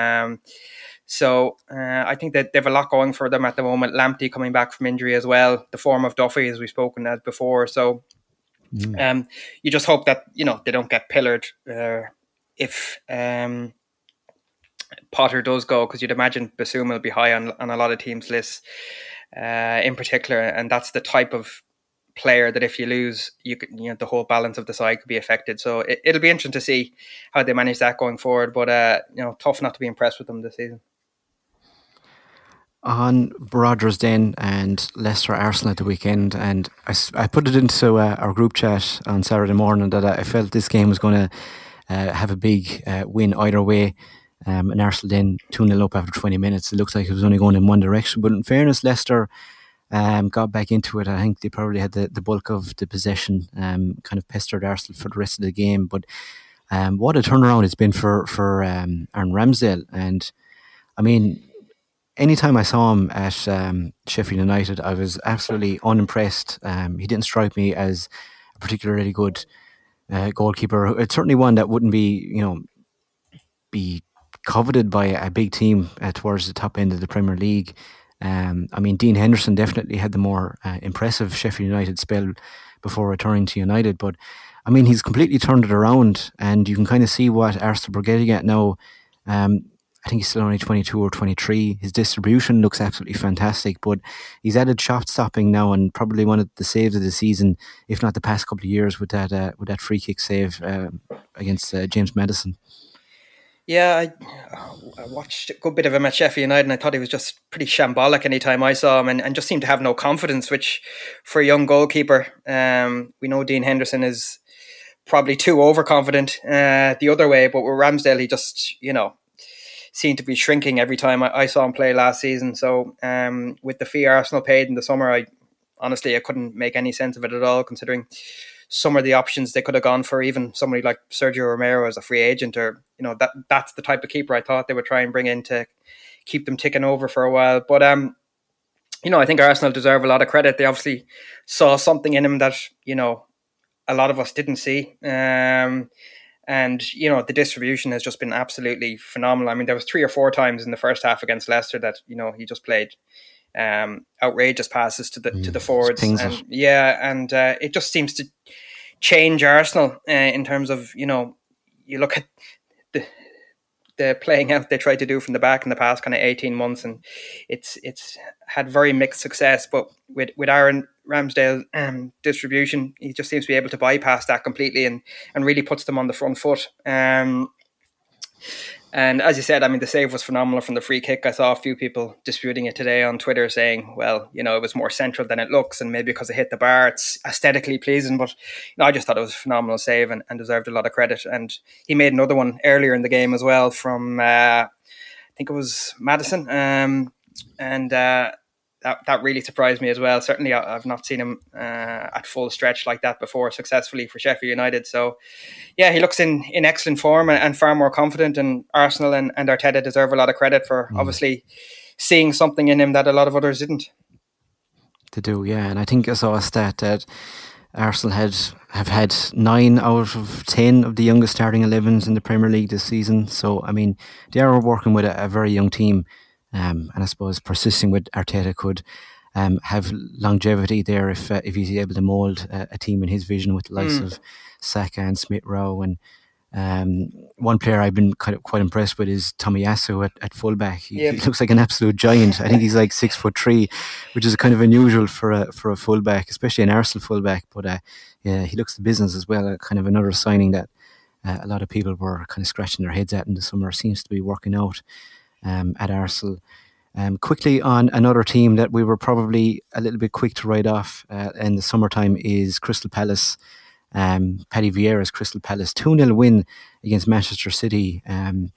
So I think that they have a lot going for them at the moment. Lamptey coming back from injury as well. The form of Duffy, as we've spoken as before. So you just hope that they don't get pillared if Potter does go, because you'd imagine Basuma will be high on a lot of teams' lists in particular, and that's the type of player that if you lose, the whole balance of the side could be affected. So it'll be interesting to see how they manage that going forward. But tough not to be impressed with them this season. On Brothers Den and Leicester Arsenal at the weekend, and I put it into our group chat on Saturday morning that I felt this game was going to have a big win either way. And Arsenal then 2-0 up after 20 minutes. It looked like it was only going in one direction, but in fairness, Leicester got back into it. I think they probably had the bulk of the possession, kind of pestered Arsenal for the rest of the game. But what a turnaround it's been for Aaron Ramsdale. And I mean, anytime I saw him at Sheffield United, I was absolutely unimpressed. He didn't strike me as a particularly good goalkeeper. It's certainly one that wouldn't be coveted by a big team towards the top end of the Premier League. I mean, Dean Henderson definitely had the more impressive Sheffield United spell before returning to United. But I mean, he's completely turned it around, and you can kind of see what Arsenal are getting at now. I think he's still only 22 or 23. His distribution looks absolutely fantastic, but he's added shot stopping now, and probably one of the saves of the season, if not the past couple of years, with that free kick save against James Maddison. Yeah, I watched a good bit of him at Sheffield United, and I thought he was just pretty shambolic anytime I saw him, and just seemed to have no confidence, which for a young goalkeeper, we know Dean Henderson is probably too overconfident the other way, but with Ramsdale, he just, seemed to be shrinking every time I saw him play last season. So with the fee Arsenal paid in the summer, I couldn't make any sense of it at all, considering some of the options they could have gone for, even somebody like Sergio Romero as a free agent, or that's the type of keeper I thought they would try and bring in to keep them ticking over for a while. But I think Arsenal deserve a lot of credit. They obviously saw something in him that a lot of us didn't see. And the distribution has just been absolutely phenomenal. I mean, there was 3 or 4 times in the first half against Leicester that he just played outrageous passes to the forwards, and it just seems to change Arsenal in terms of you look at the playing out they tried to do from the back in the past kind of 18 months, and it's had very mixed success. But with Aaron Ramsdale distribution. He just seems to be able to bypass that completely and really puts them on the front foot. And as you said, I mean, the save was phenomenal from the free kick. I saw a few people disputing it today on Twitter saying, well, you know, it was more central than it looks, and maybe because it hit the bar, it's aesthetically pleasing. But I just thought it was a phenomenal save and deserved a lot of credit. And he made another one earlier in the game as well from, I think it was Maddison. And that really surprised me as well. Certainly, I've not seen him at full stretch like that before successfully for Sheffield United. So, yeah, he looks in excellent form and far more confident. And Arsenal and Arteta deserve a lot of credit for obviously seeing something in him that a lot of others didn't. They do, yeah. And I think I saw a stat that Arsenal have had 9 out of 10 of the youngest starting 11s in the Premier League this season. So, I mean, they are working with a very young team. And I suppose persisting with Arteta could have longevity there if he's able to mould a team in his vision with the likes of Saka and Smith-Rowe. And one player I've been quite impressed with is Tomiyasu at fullback. He looks like an absolute giant. I think he's like 6'3", which is kind of unusual for a fullback, especially an Arsenal fullback. But yeah, he looks the business as well. Kind of another signing that a lot of people were kind of scratching their heads at in the summer. Seems to be working out at Arsenal. Quickly on another team that we were probably a little bit quick to write off in the summertime is Crystal Palace. Paddy Vieira's Crystal Palace 2-0 win against Manchester City. And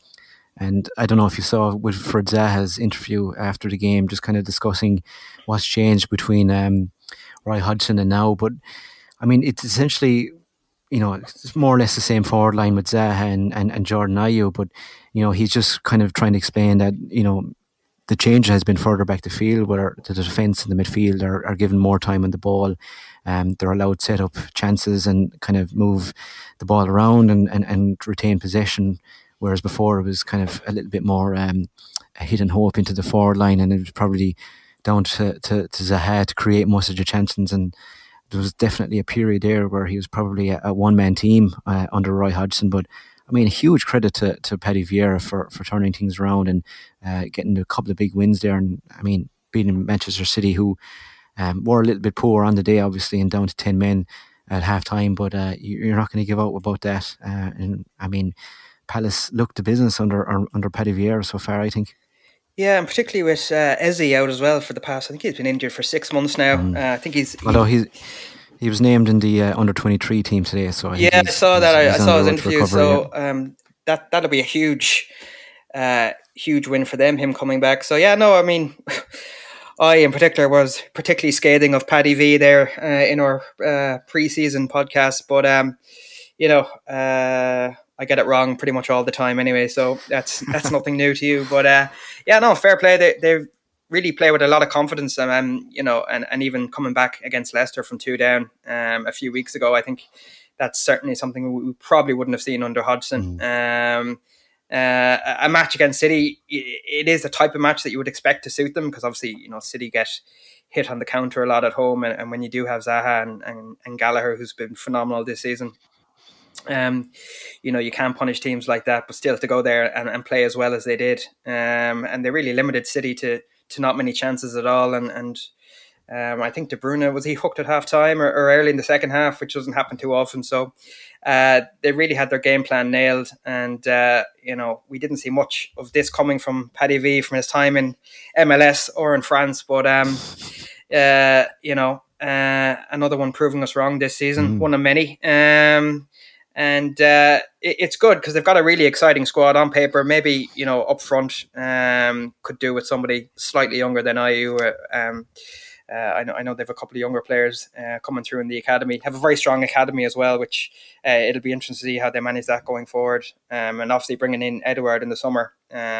I don't know if you saw Wilfried Zaha's interview after the game, just kind of discussing what's changed between Roy Hodgson and now. But I mean, it's essentially, you know, it's more or less the same forward line with Zaha and Jordan Ayew, but you know, he's just kind of trying to explain that, you know, the change has been further back the field, where the defence and the midfield are given more time on the ball. They're allowed to set up chances and kind of move the ball around and retain possession, whereas before it was kind of a little bit more a hit and hope into the forward line, and it was probably down to Zaha to create most of the chances. And there was definitely a period there where he was probably a one-man team under Roy Hodgson. But I mean, a huge credit to Paddy Vieira for turning things around and getting a couple of big wins there. And I mean, beating Manchester City, who were a little bit poor on the day, obviously, and down to 10 men at half time. But you're not going to give out about that. And I mean, Palace looked the business under Paddy Vieira so far, I think. Yeah, and particularly with Eze out as well for the past. I think he's been injured for 6 months now. I think although he was named in the under-23 team today. So I saw that. I saw his interview. So that'll be a huge win for them, him coming back. So yeah, no, I mean, I in particular was particularly scathing of Paddy V there in our pre-season podcast. But you know, I get it wrong pretty much all the time anyway. So that's nothing new to you. But yeah, no, fair play. They really play with a lot of confidence, you know, and even coming back against Leicester from 2 down a few weeks ago, I think that's certainly something we probably wouldn't have seen under Hodgson. A match against City, it is the type of match that you would expect to suit them, because obviously, you know, City get hit on the counter a lot at home, and when you do have Zaha and Gallagher, who's been phenomenal this season, you know, you can't punish teams like that, but still to go there and play as well as they did, and they really limited City to not many chances at all, and I think De Bruyne, was he hooked at half time or early in the second half, which doesn't happen too often. So they really had their game plan nailed, and you know, we didn't see much of this coming from Paddy V from his time in MLS or in France, but you know, another one proving us wrong this season, one of many. And it's good because they've got a really exciting squad on paper. Maybe, you know, up front could do with somebody slightly younger than Ayew. I know they have a couple of younger players coming through in the academy. Have a very strong academy as well, which it'll be interesting to see how they manage that going forward. And obviously bringing in Edouard in the summer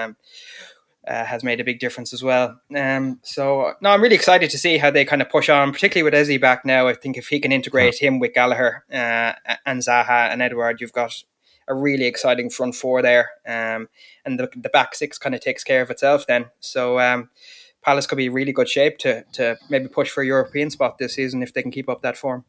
has made a big difference as well. So no, I'm really excited to see how they kind of push on, particularly with Eze back now. I think if he can integrate him with Gallagher and Zaha and Edouard, you've got a really exciting front four there. And the back six kind of takes care of itself then. So Palace could be in really good shape to maybe push for a European spot this season if they can keep up that form.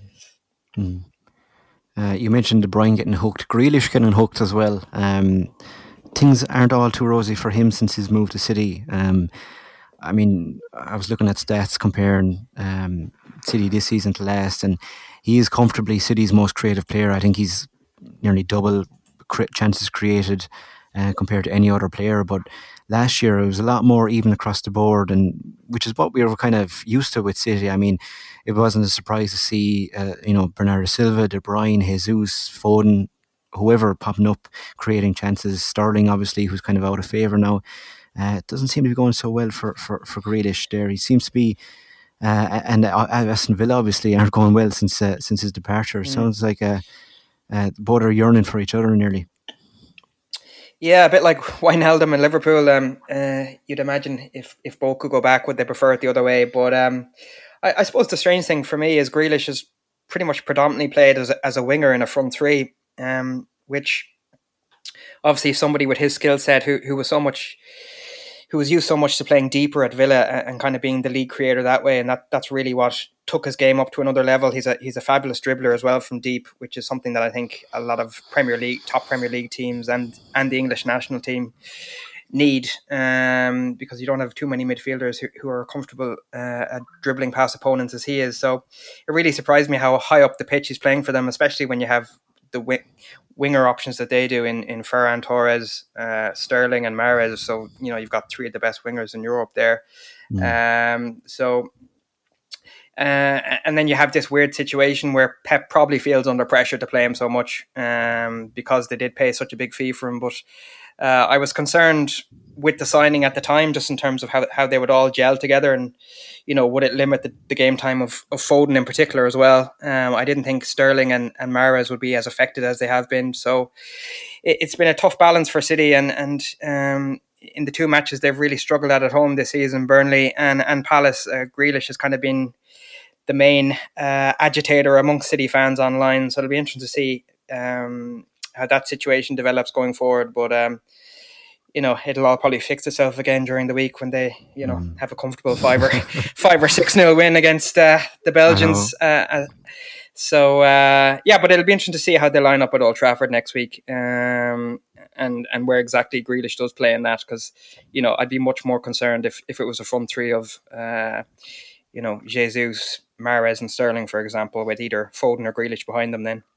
You mentioned De Bruyne getting hooked, Grealish getting hooked as well. Things aren't all too rosy for him since he's moved to City. I mean, I was looking at stats comparing City this season to last, and he is comfortably City's most creative player. I think he's nearly double chances created compared to any other player. But last year it was a lot more even across the board, and which is what we were kind of used to with City. I mean, it wasn't a surprise to see Bernardo Silva, De Bruyne, Jesus, Foden, whoever popping up, creating chances. Sterling, obviously, who's kind of out of favour now. It doesn't seem to be going so well for Grealish there. He seems to be, and Aston Villa obviously aren't going well since his departure. Sounds like both are yearning for each other nearly. Yeah, a bit like Wijnaldum and Liverpool. You'd imagine if both could go back, would they prefer it the other way? But I suppose the strange thing for me is Grealish has pretty much predominantly played as a winger in a front three. Which obviously somebody with his skill set who was used so much to playing deeper at Villa and kind of being the league creator that way, and that's really what took his game up to another level. He's a fabulous dribbler as well from deep, which is something that I think a lot of top Premier League teams and the English national team need, because you don't have too many midfielders who are comfortable at dribbling past opponents as he is. So it really surprised me how high up the pitch he's playing for them, especially when you have the winger options that they do in Ferran Torres, Sterling and Mahrez. So, you've got three of the best wingers in Europe there. And then you have this weird situation where Pep probably feels under pressure to play him so much because they did pay such a big fee for him. But I was concerned with the signing at the time, just in terms of how they would all gel together, and would it limit the game time of Foden in particular as well. I didn't think Sterling and Mahrez would be as affected as they have been. So it's been a tough balance for City, and in the two matches they've really struggled at home this season, Burnley and Palace. Grealish has kind of been the main agitator amongst City fans online, so it'll be interesting to see how that situation develops going forward. But it'll all probably fix itself again during the week when they have a comfortable 5 or 6-0 win against the Belgians. But it'll be interesting to see how they line up at Old Trafford next week, and where exactly Grealish does play in that, because I'd be much more concerned if it was a front three of Jesus, Mahrez and Sterling, for example, with either Foden or Grealish behind them then.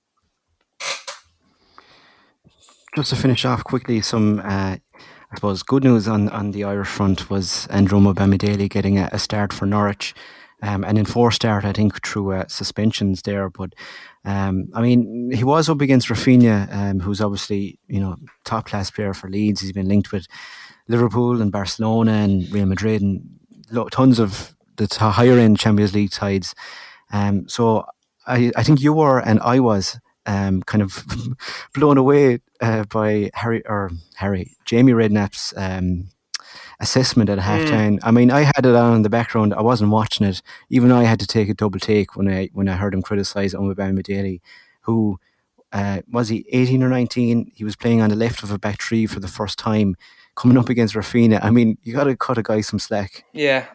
Just to finish off quickly, some I suppose good news on the Irish front was Androma Bamidele getting a start for Norwich, an enforced start, I think, through suspensions there. But he was up against Rafinha, who's obviously top class player for Leeds. He's been linked with Liverpool and Barcelona and Real Madrid and tons of the higher end Champions League sides. So I think you were, and I was kind of blown away by Jamie Redknapp's assessment at halftime. I had it on in the background. I wasn't watching it. Even I had to take a double take when I heard him criticise Bamidele, who was he 18 or 19? He was playing on the left of a back three for the first time, coming up against Rafinha. You got to cut a guy some slack. Yeah.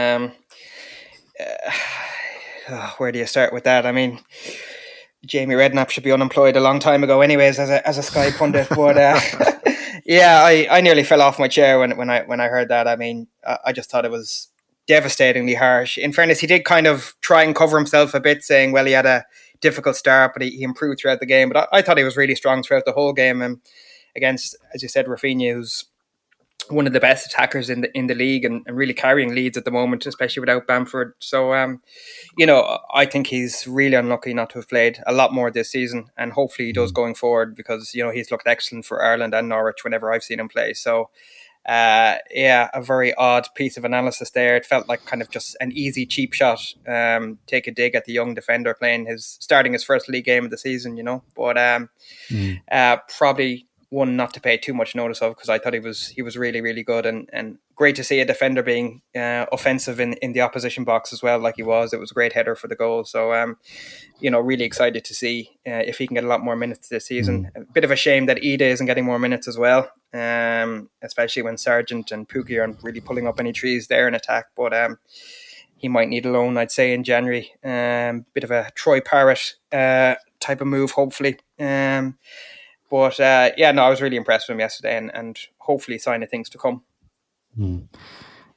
Where do you start with that? Jamie Redknapp should be unemployed a long time ago anyways as a Sky pundit. But I nearly fell off my chair when I heard that. I just thought it was devastatingly harsh. In fairness, he did kind of try and cover himself a bit, saying, well, he had a difficult start, but he improved throughout the game. But I thought he was really strong throughout the whole game, and against, as you said, Rafinha, who's one of the best attackers in the league and really carrying Leeds at the moment, especially without Bamford. So, I think he's really unlucky not to have played a lot more this season, and hopefully he does going forward, because, he's looked excellent for Ireland and Norwich whenever I've seen him play. So, a very odd piece of analysis there. It felt like kind of just an easy, cheap shot. Take a dig at the young defender starting his first league game of the season, but probably one not to pay too much notice of, because I thought he was really, really good, and great to see a defender being offensive in the opposition box as well, like he was. It was a great header for the goal. So, really excited to see if he can get a lot more minutes this season. A bit of a shame that Ida isn't getting more minutes as well, especially when Sargent and Pukki aren't really pulling up any trees there in attack. But he might need a loan, I'd say, in January. Bit of a Troy Parrott type of move, hopefully. But I was really impressed with him yesterday, and hopefully sign of things to come.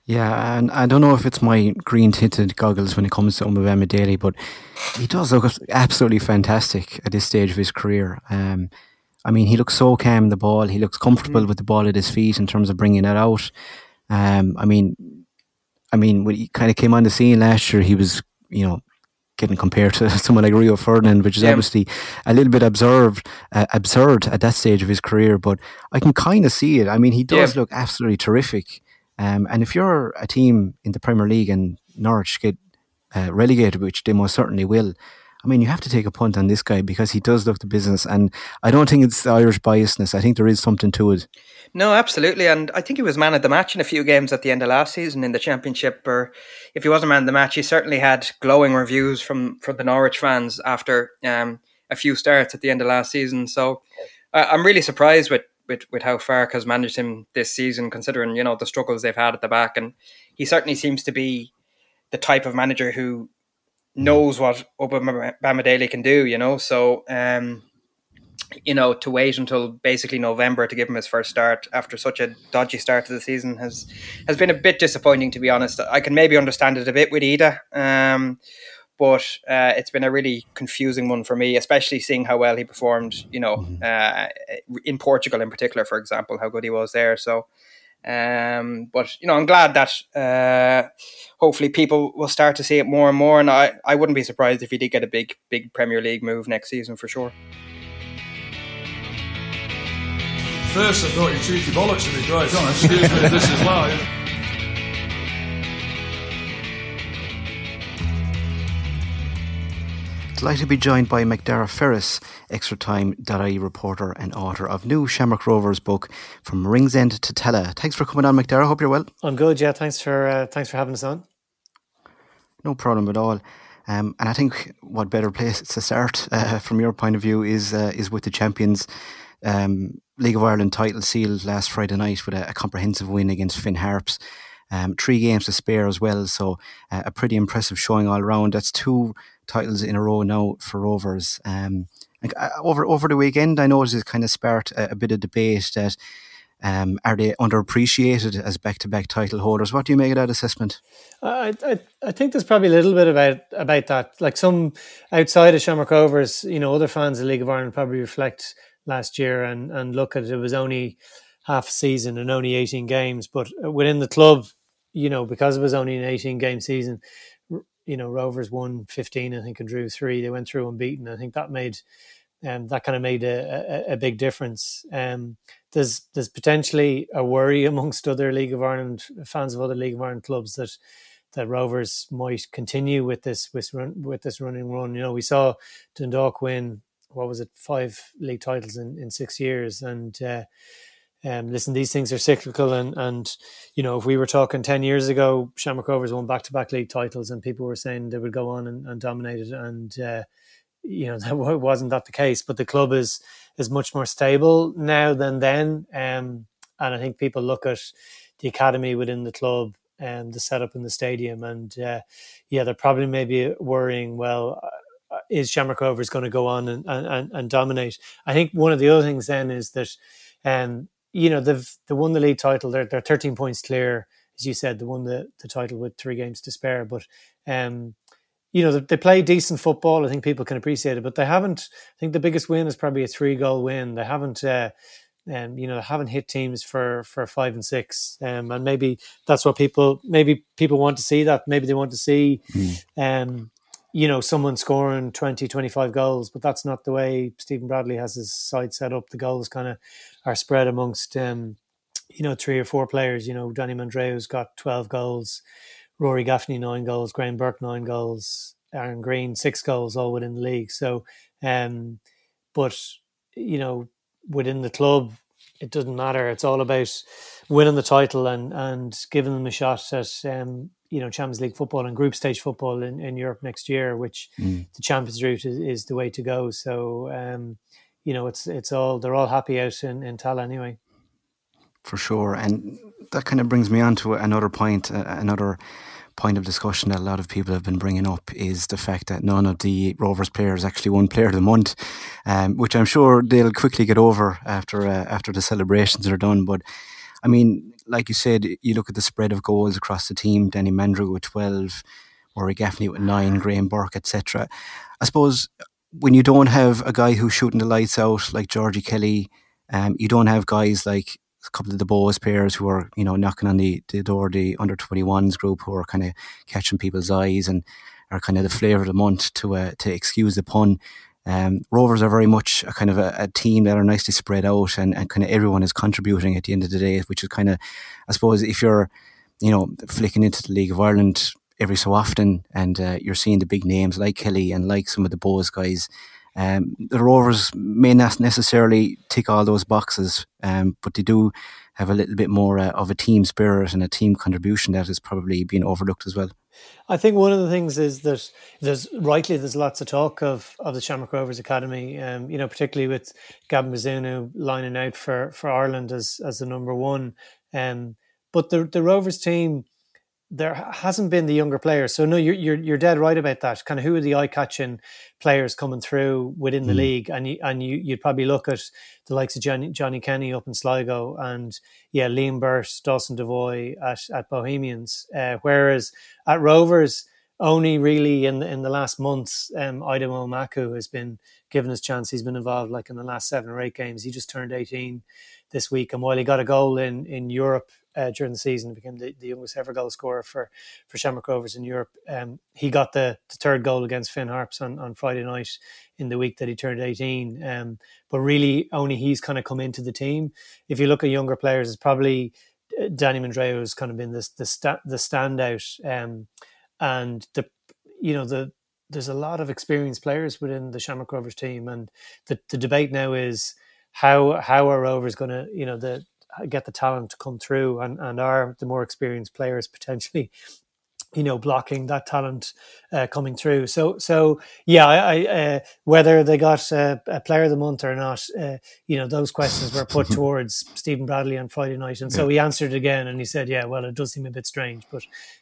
Yeah, and I don't know if it's my green-tinted goggles when it comes to Omobama Daly, but he does look absolutely fantastic at this stage of his career. I mean, he looks so calm in the ball. He looks comfortable with the ball at his feet in terms of bringing it out. I mean, when he kind of came on the scene last year, he was, getting compared to someone like Rio Ferdinand, which is obviously a little bit absurd at that stage of his career. But I can kind of see it. I mean, he does look absolutely terrific. And if you're a team in the Premier League and Norwich get relegated, which they most certainly will, I mean, you have to take a punt on this guy because he does look the business. And I don't think it's the Irish biasness. I think there is something to it. No, absolutely. And I think he was man of the match in a few games at the end of last season in the Championship. Or if he wasn't man of the match, he certainly had glowing reviews from the Norwich fans after a few starts at the end of last season. So I'm really surprised with how Farke has managed him this season, considering, the struggles they've had at the back. And he certainly seems to be the type of manager who knows what Omobama Daly can do, so to wait until basically November to give him his first start after such a dodgy start to the season has been a bit disappointing, to be honest. I can maybe understand it a bit with Ida, but it's been a really confusing one for me, especially seeing how well he performed, in Portugal in particular, for example, how good he was there. So but I'm glad that hopefully people will start to see it more and more, and I wouldn't be surprised if he did get a big Premier League move next season for sure. First I thought you cheeky bollocks, to be quite honest. Excuse me if this is live. Delighted to be joined by McDara Ferris, extratime.ie reporter and author of new Shamrock Rovers book, From Ringsend to Tella. Thanks for coming on, McDara. Hope you're well. I'm good, yeah. Thanks for having us on. No problem at all. And I think what better place to start from your point of view is with the champions. League of Ireland title sealed last Friday night with a comprehensive win against Finn Harps. 3 games to spare as well, so a pretty impressive showing all round. That's 2 titles in a row now for Rovers. Over the weekend, I noticed it kind of sparked a bit of debate that are they underappreciated as back-to-back title holders? What do you make of that assessment? I think there's probably a little bit about that. Like some outside of Shamrock Rovers, other fans of the League of Ireland probably reflect last year and look at it was only half a season and only 18 games, but within the club, because it was only an 18-game season, Rovers won 15, I think, and drew 3. They went through unbeaten. I think that made a big difference. There's potentially a worry amongst other League of Ireland fans of other League of Ireland clubs that Rovers might continue with this running run. We saw Dundalk win 5 league titles in 6 years, and listen, these things are cyclical, and if we were talking 10 years ago, Shamrock Rovers won back-to-back league titles and people were saying they would go on and dominate it, and that wasn't the case. But the club is much more stable now than then, and I think people look at the academy within the club and the setup in the stadium, and they're probably maybe worrying, well, is Shamrock Rovers going to go on and dominate? I think one of the other things then is that they've won the league title. They're 13 points clear, as you said. They won the title with 3 games to spare. But they play decent football. I think people can appreciate it. But they haven't. I think the biggest win is probably a 3-goal win. They haven't. Haven't hit teams for 5 and 6. And maybe that's what people want to see. That maybe they want to see. Someone scoring 20, 25 goals, but that's not the way Stephen Bradley has his side set up. The goals kind of are spread amongst, 3 or 4 players. Danny Mandreo's got 12 goals, Rory Gaffney 9 goals, Graham Burke 9 goals, Aaron Green 6 goals, all within the league. So, but within the club, it doesn't matter. It's all about winning the title and giving them a shot at Champions League football and group stage football in Europe next year, which the Champions route is the way to go. So it's all, they're all happy out in Tala anyway. For sure, and that kind of brings me on to another point of discussion that a lot of people have been bringing up is the fact that none of the Rovers players actually won Player of the Month, which I'm sure they'll quickly get over after the celebrations are done. But I mean, like you said, you look at the spread of goals across the team. Danny Mandroiu with 12, Rory Gaffney with 9, Graham Burke, etc. I suppose when you don't have a guy who's shooting the lights out like Georgie Kelly, you don't have guys like a couple of the Boas players who are, knocking on the door of the under-21s group, who are kind of catching people's eyes and are kind of the flavour of the month, to excuse the pun. Rovers are very much a kind of a team that are nicely spread out, and kind of everyone is contributing at the end of the day, which is kind of, I suppose, if you're, flicking into the League of Ireland every so often, and you're seeing the big names like Kelly and like some of the Boas guys, the Rovers may not necessarily tick all those boxes, but they do have a little bit more of a team spirit and a team contribution that is probably being overlooked as well. I think one of the things is that there's lots of talk of the Shamrock Rovers Academy, particularly with Gavin Bazunu lining out for Ireland as the number one. But the Rovers team, there hasn't been the younger players. So no, you're dead right about that. Kind of who are the eye-catching players coming through within the league, and you'd probably look at the likes of Johnny Kenny up in Sligo, and Liam Burt, Dawson Devoy at Bohemians. Whereas at Rovers, only really in the last months, Idem Omaku has been given his chance. He's been involved like in the last 7 or 8 games. He just turned 18 this week, and while he got a goal in Europe during the season, became the youngest ever goal scorer for Shamrock Rovers in Europe. He got the third goal against Finn Harps on Friday night in the week that he turned 18. But really, only he's kind of come into the team. If you look at younger players, it's probably Danny Mandroiu has kind of been the standout. And there's a lot of experienced players within the Shamrock Rovers team, and the debate now is how are Rovers going to get the talent to come through, and are the more experienced players potentially blocking that talent coming through. So whether they got a player of the month or not, those questions were put towards Stephen Bradley on Friday night, and so he answered again, and he said, well, it does seem a bit strange, but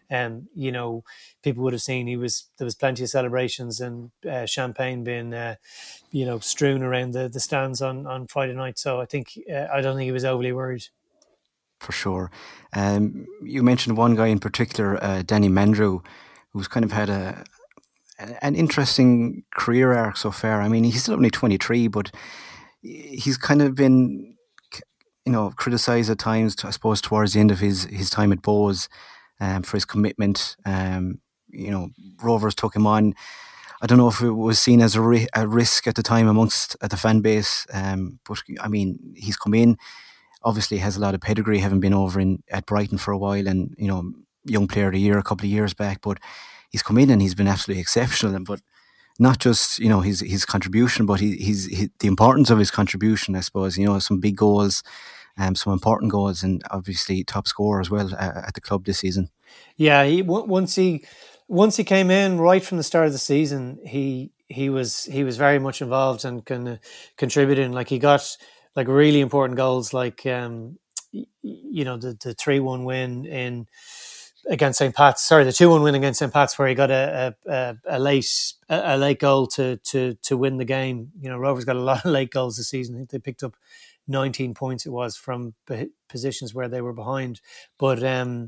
people would have seen there was plenty of celebrations and champagne being strewn around the stands on Friday night. So I don't think he was overly worried. For sure. You mentioned one guy in particular, Danny Mandroiu, who's kind of had an interesting career arc so far. I mean, he's still only 23, but he's kind of been, criticised at times, I suppose, towards the end of his time at Bows, for his commitment. Rovers took him on. I don't know if it was seen as a risk at the time amongst the fan base, but I mean, he's come in. Obviously has a lot of pedigree, having been over at Brighton for a while, and Young Player of the Year a couple of years back. But he's come in and he's been absolutely exceptional. But not just his contribution, but he's the importance of his contribution. I suppose some big goals, some important goals, and obviously top scorer as well at the club this season. Yeah, once he came in right from the start of the season, he was very much involved and contributing. Like he got like really important goals, like the 3-1 win against St. Pat's. Sorry, the 2-1 win against St. Pat's, where he got a late goal to win the game. Rovers got a lot of late goals this season. I think they picked up 19 points. It was from positions where they were behind, but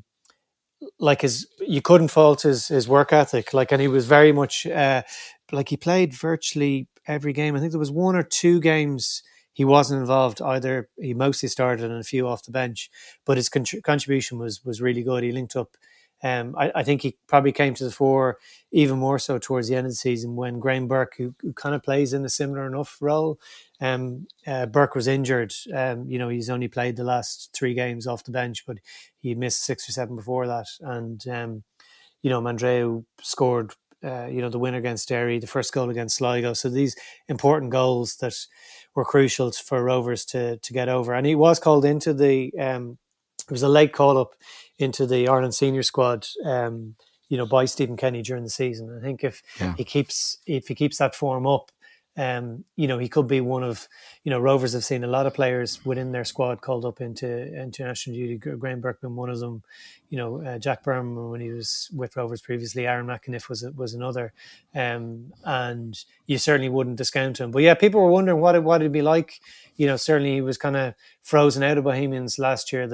you couldn't fault his work ethic. And he was very much he played virtually every game. I think there was 1 or 2 games he wasn't involved either. He mostly started and a few off the bench, but his contribution was really good. He linked up. I think he probably came to the fore even more so towards the end of the season when Graham Burke, who kind of plays in a similar enough role, Burke was injured. He's only played the last 3 games off the bench, but he missed 6 or 7 before that. And Mandroiu scored the winner against Derry, the first goal against Sligo. So these important goals that were crucial for Rovers to get over. And he was called into it was a late call up into the Ireland senior squad, by Stephen Kenny during the season. I think if he keeps that form up, he could be one of, Rovers have seen a lot of players within their squad called up into international duty. Graham Berkman, one of them, Jack Berman when he was with Rovers previously, Aaron McAniff was another, and you certainly wouldn't discount him. But yeah, people were wondering what it'd be like. Certainly he was kind of frozen out of Bohemians last year.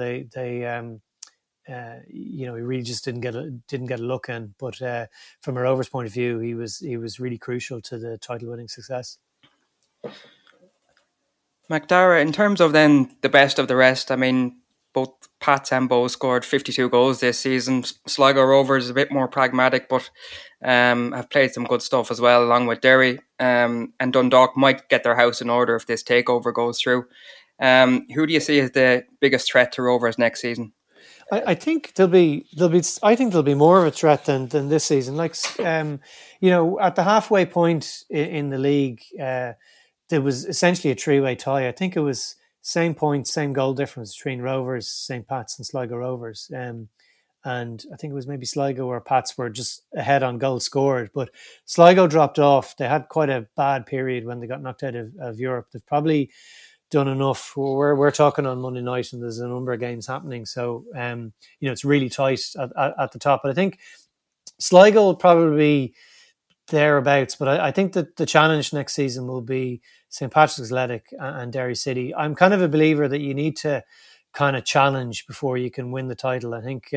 He really just didn't get a look in. But from a Rovers point of view, he was really crucial to the title-winning success. McDara, in terms of then the best of the rest, I mean, both Pats and Bow scored 52 goals this season. Sligo Rovers is a bit more pragmatic, but have played some good stuff as well, along with Derry. And Dundalk might get their house in order if this takeover goes through. Who do you see as the biggest threat to Rovers next season? I think there'll be more of a threat than this season. Like, at the halfway point in the league, there was essentially a three-way tie. I think it was same points, same goal difference between Rovers, St. Pat's and Sligo Rovers. And I think it was maybe Sligo or Pats were just ahead on goals scored. But Sligo dropped off. They had quite a bad period when they got knocked out of Europe. They've probably done enough. We're talking on Monday night and there's a number of games happening. So, it's really tight at the top. But I think Sligo will probably be thereabouts. But I think that the challenge next season will be St. Patrick's Athletic and Derry City. I'm kind of a believer that you need to kind of challenge before you can win the title. I think,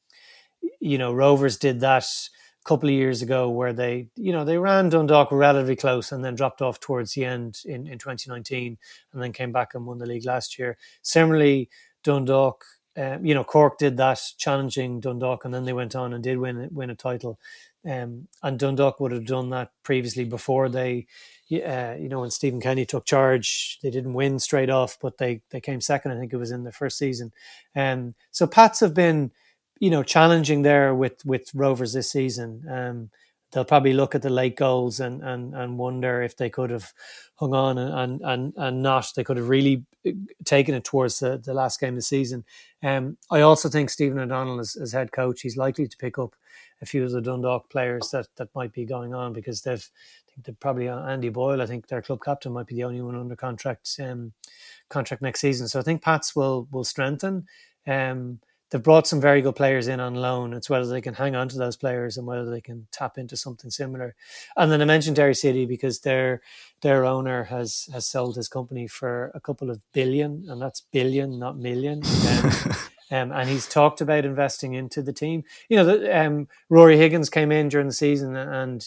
Rovers did that a couple of years ago where they ran Dundalk relatively close and then dropped off towards the end in 2019 and then came back and won the league last year. Similarly, Dundalk, Cork did that, challenging Dundalk, and then they went on and did win a title. And Dundalk would have done that previously before they, when Stephen Kenny took charge. They didn't win straight off, but they came second. I think it was in the first season. So Pats have been, challenging there with Rovers this season. They'll probably look at the late goals and wonder if they could have hung on and not. They could have really taken it towards the last game of the season. I also think Stephen O'Donnell as head coach, he's likely to pick up a few of the Dundalk players that might be going on, because they're probably Andy Boyle. I think their club captain might be the only one under contract next season. So I think Pats will strengthen. They've brought some very good players in on loan. It's whether they can hang on to those players and whether they can tap into something similar. And then I mentioned Derry City because their owner has sold his company for a couple of billion, and that's billion, not million. And he's talked about investing into the team. Rory Higgins came in during the season, and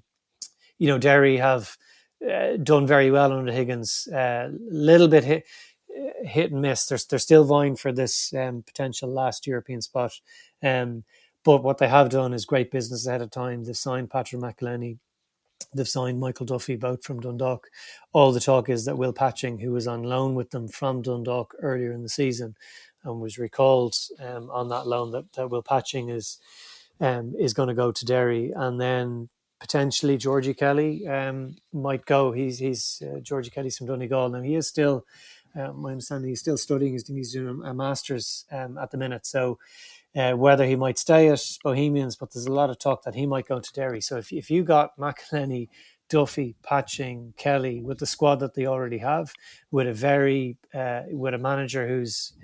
Derry have done very well under Higgins. Little bit hit and miss. They're still vying for this potential last European spot. But what they have done is great business ahead of time. They've signed Patrick McElhenney. They've signed Michael Duffy, both from Dundalk. All the talk is that Will Patching, who was on loan with them from Dundalk earlier in the season and was recalled on that loan, that Will Patching is going to go to Derry. And then potentially Georgie Kelly might go. He's Georgie Kelly's from Donegal. Now he is still, my understanding, he's still studying. He's doing a master's at the minute. So whether he might stay at Bohemians, but there's a lot of talk that he might go to Derry. So if you got McElhenney, Duffy, Patching, Kelly with the squad that they already have, with a manager who's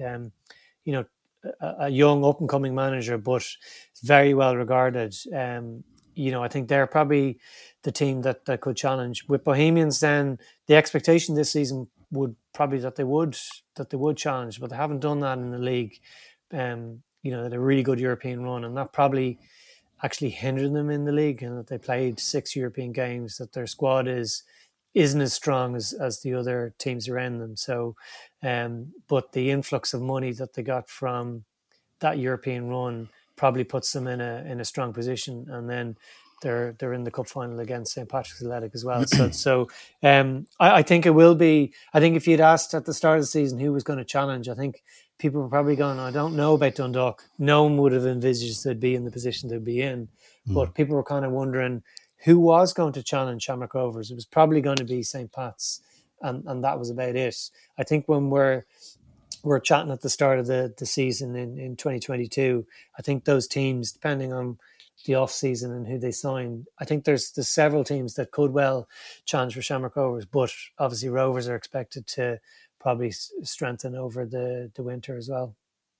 a young up and coming manager, but very well regarded. I think they're probably the team that could challenge. With Bohemians, then the expectation this season would probably that they would challenge, but they haven't done that in the league. They had a really good European run, and that probably actually hindered them in the league, and that they played 6 European games, that their squad isn't as strong as the other teams around them. So, but the influx of money that they got from that European run probably puts them in a strong position, and then they're in the cup final against St. Patrick's Athletic as well. So I think it will be. I think if you'd asked at the start of the season who was going to challenge, I think people were probably going, I don't know about Dundalk. No one would have envisaged they'd be in the position they'd be in. But people were kind of wondering who was going to challenge Shamrock Rovers. It was probably going to be St. Pat's, and that was about it. I think when we're were chatting at the start of the season in 2022. I think those teams, depending on the off season and who they sign, I think there's several teams that could well challenge for Shamrock Rovers, but obviously Rovers are expected to probably strengthen over the winter as well.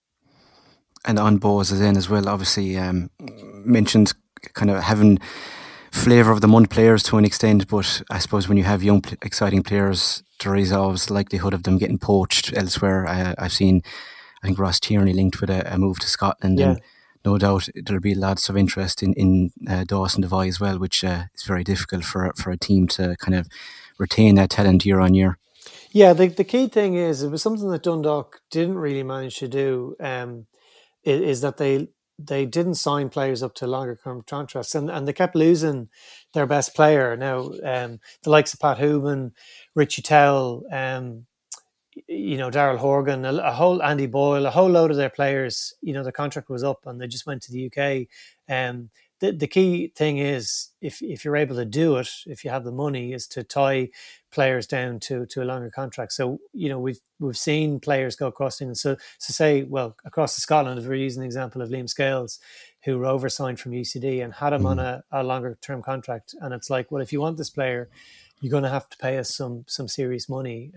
And on Bohs is in as well, obviously mentioned kind of having flavour of the month players to an extent, but I suppose when you have young exciting players, there is always the likelihood of them getting poached elsewhere. I've seen, I think Ross Tierney linked with a move to Scotland, and no doubt there'll be lots of interest in Dawson Devoy as well, which is very difficult for a team to kind of retain that talent year on year. Yeah, the key thing is, it was something that Dundalk didn't really manage to do, is that they didn't sign players up to longer term contracts, and they kept losing their best player. Now, the likes of Pat Hooban, Richie Towell, Daryl Horgan, a whole Andy Boyle, a whole load of their players, their contract was up and they just went to the UK. The key thing is, if you're able to do it, if you have the money, is to tie players down to a longer contract. So, we've seen players go across England. So say, well, across to Scotland, if we're using the example of Liam Scales, who Rover signed from UCD and had him on a longer term contract. And it's like, well, if you want this player, you're going to have to pay us some serious money.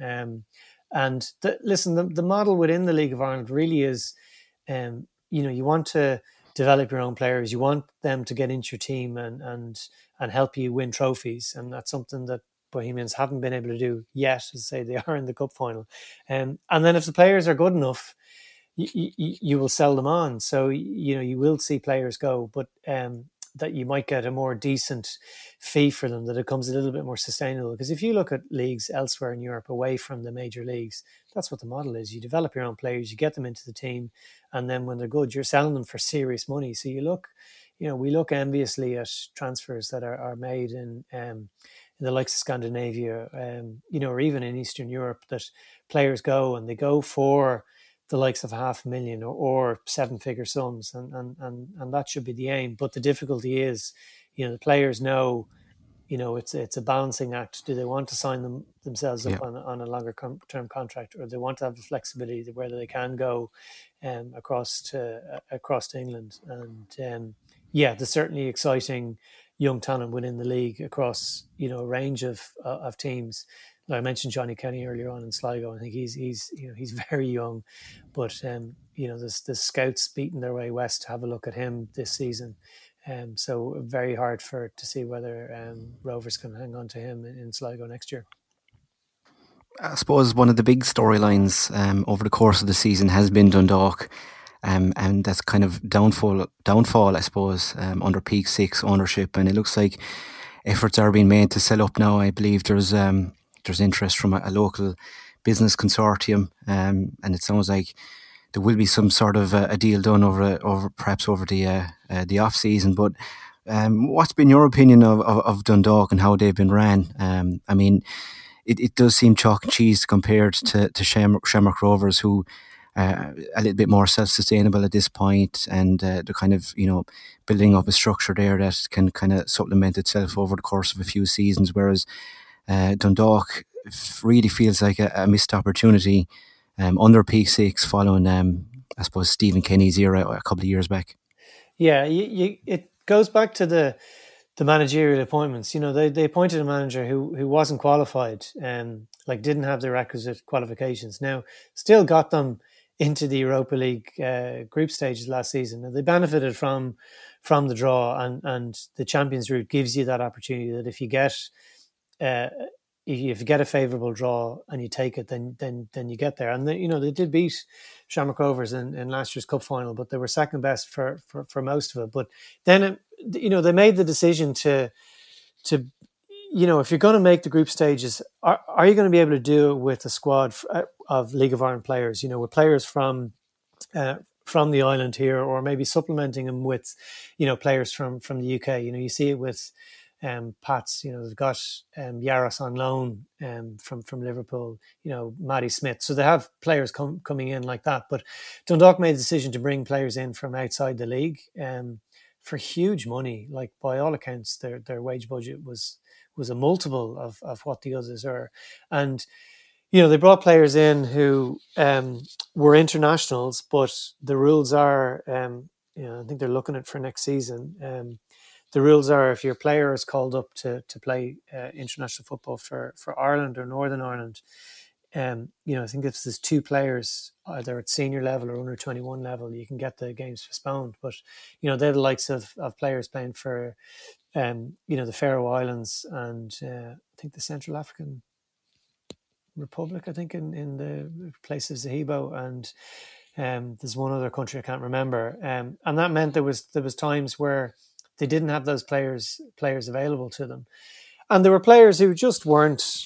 Listen, the model within the League of Ireland really is, you want to develop your own players. You want them to get into your team and help you win trophies. And that's something that Bohemians haven't been able to do yet. As I say, they are in the cup final. And then if the players are good enough, you will sell them on. So, you will see players go, but that you might get a more decent fee for them, that it becomes a little bit more sustainable. Because if you look at leagues elsewhere in Europe away from the major leagues, that's what the model is. You develop your own players, you get them into the team, and then when they're good, you're selling them for serious money. So we look enviously at transfers that are made in the likes of Scandinavia, or even in Eastern Europe, that players go and they go for the likes of $500,000 or seven-figure sums, and that should be the aim. But the difficulty is, the players know, it's a balancing act. Do they want to sign themselves up on a longer term contract, or they want to have the flexibility where they can go across to England? And there's certainly exciting young talent within the league across a range of teams. I mentioned Johnny Kenny earlier on in Sligo. I think he's very young, but the scouts beating their way west to have a look at him this season. So very hard to see whether Rovers can hang on to him in Sligo next year. I suppose one of the big storylines over the course of the season has been Dundalk, and that's kind of downfall, I suppose, under Peak Six ownership. And it looks like efforts are being made to sell up now. I believe there's interest from a local business consortium, and it sounds like there will be some sort of a deal done over the off season. But what's been your opinion of Dundalk and how they've been ran? I mean, it does seem chalk and cheese compared to Shamrock Rovers, who a little bit more self-sustainable at this point, and they're kind of building up a structure there that can kind of supplement itself over the course of a few seasons, whereas Dundalk really feels like a missed opportunity under Peak Six following I suppose Stephen Kenny's era a couple of years back. Yeah, it goes back to the managerial appointments. They appointed a manager who wasn't qualified, didn't have the requisite qualifications. Now, still got them into the Europa League group stages last season, and they benefited from the draw, and the Champions route gives you that opportunity that if you get a favourable draw and you take it, then you get there. And they did beat Shamrock Rovers in last year's cup final, but they were second best for most of it. But then they made the decision to if you're going to make the group stages, are you going to be able to do it with a squad of League of Ireland players? With players from the island here, or maybe supplementing them with players from the UK. You see it with Pats. They've got Yaros on loan from Liverpool. Matty Smith. So they have players coming in like that. But Dundalk made the decision to bring players in from outside the league for huge money. Like, by all accounts, their wage budget was a multiple of what the others are. And they brought players in who were internationals, but the rules are, I think they're looking at for next season. The rules are if your player is called up to play international football for Ireland or Northern Ireland, I think if there's 2 players, either at senior level or under 21 level, you can get the games postponed. But, they're the likes of players playing for, the Faroe Islands and I think the Central African Republic, I think in the place of Zahibo, and there's one other country I can't remember. And that meant there was times where they didn't have those players available to them. And there were players who just weren't,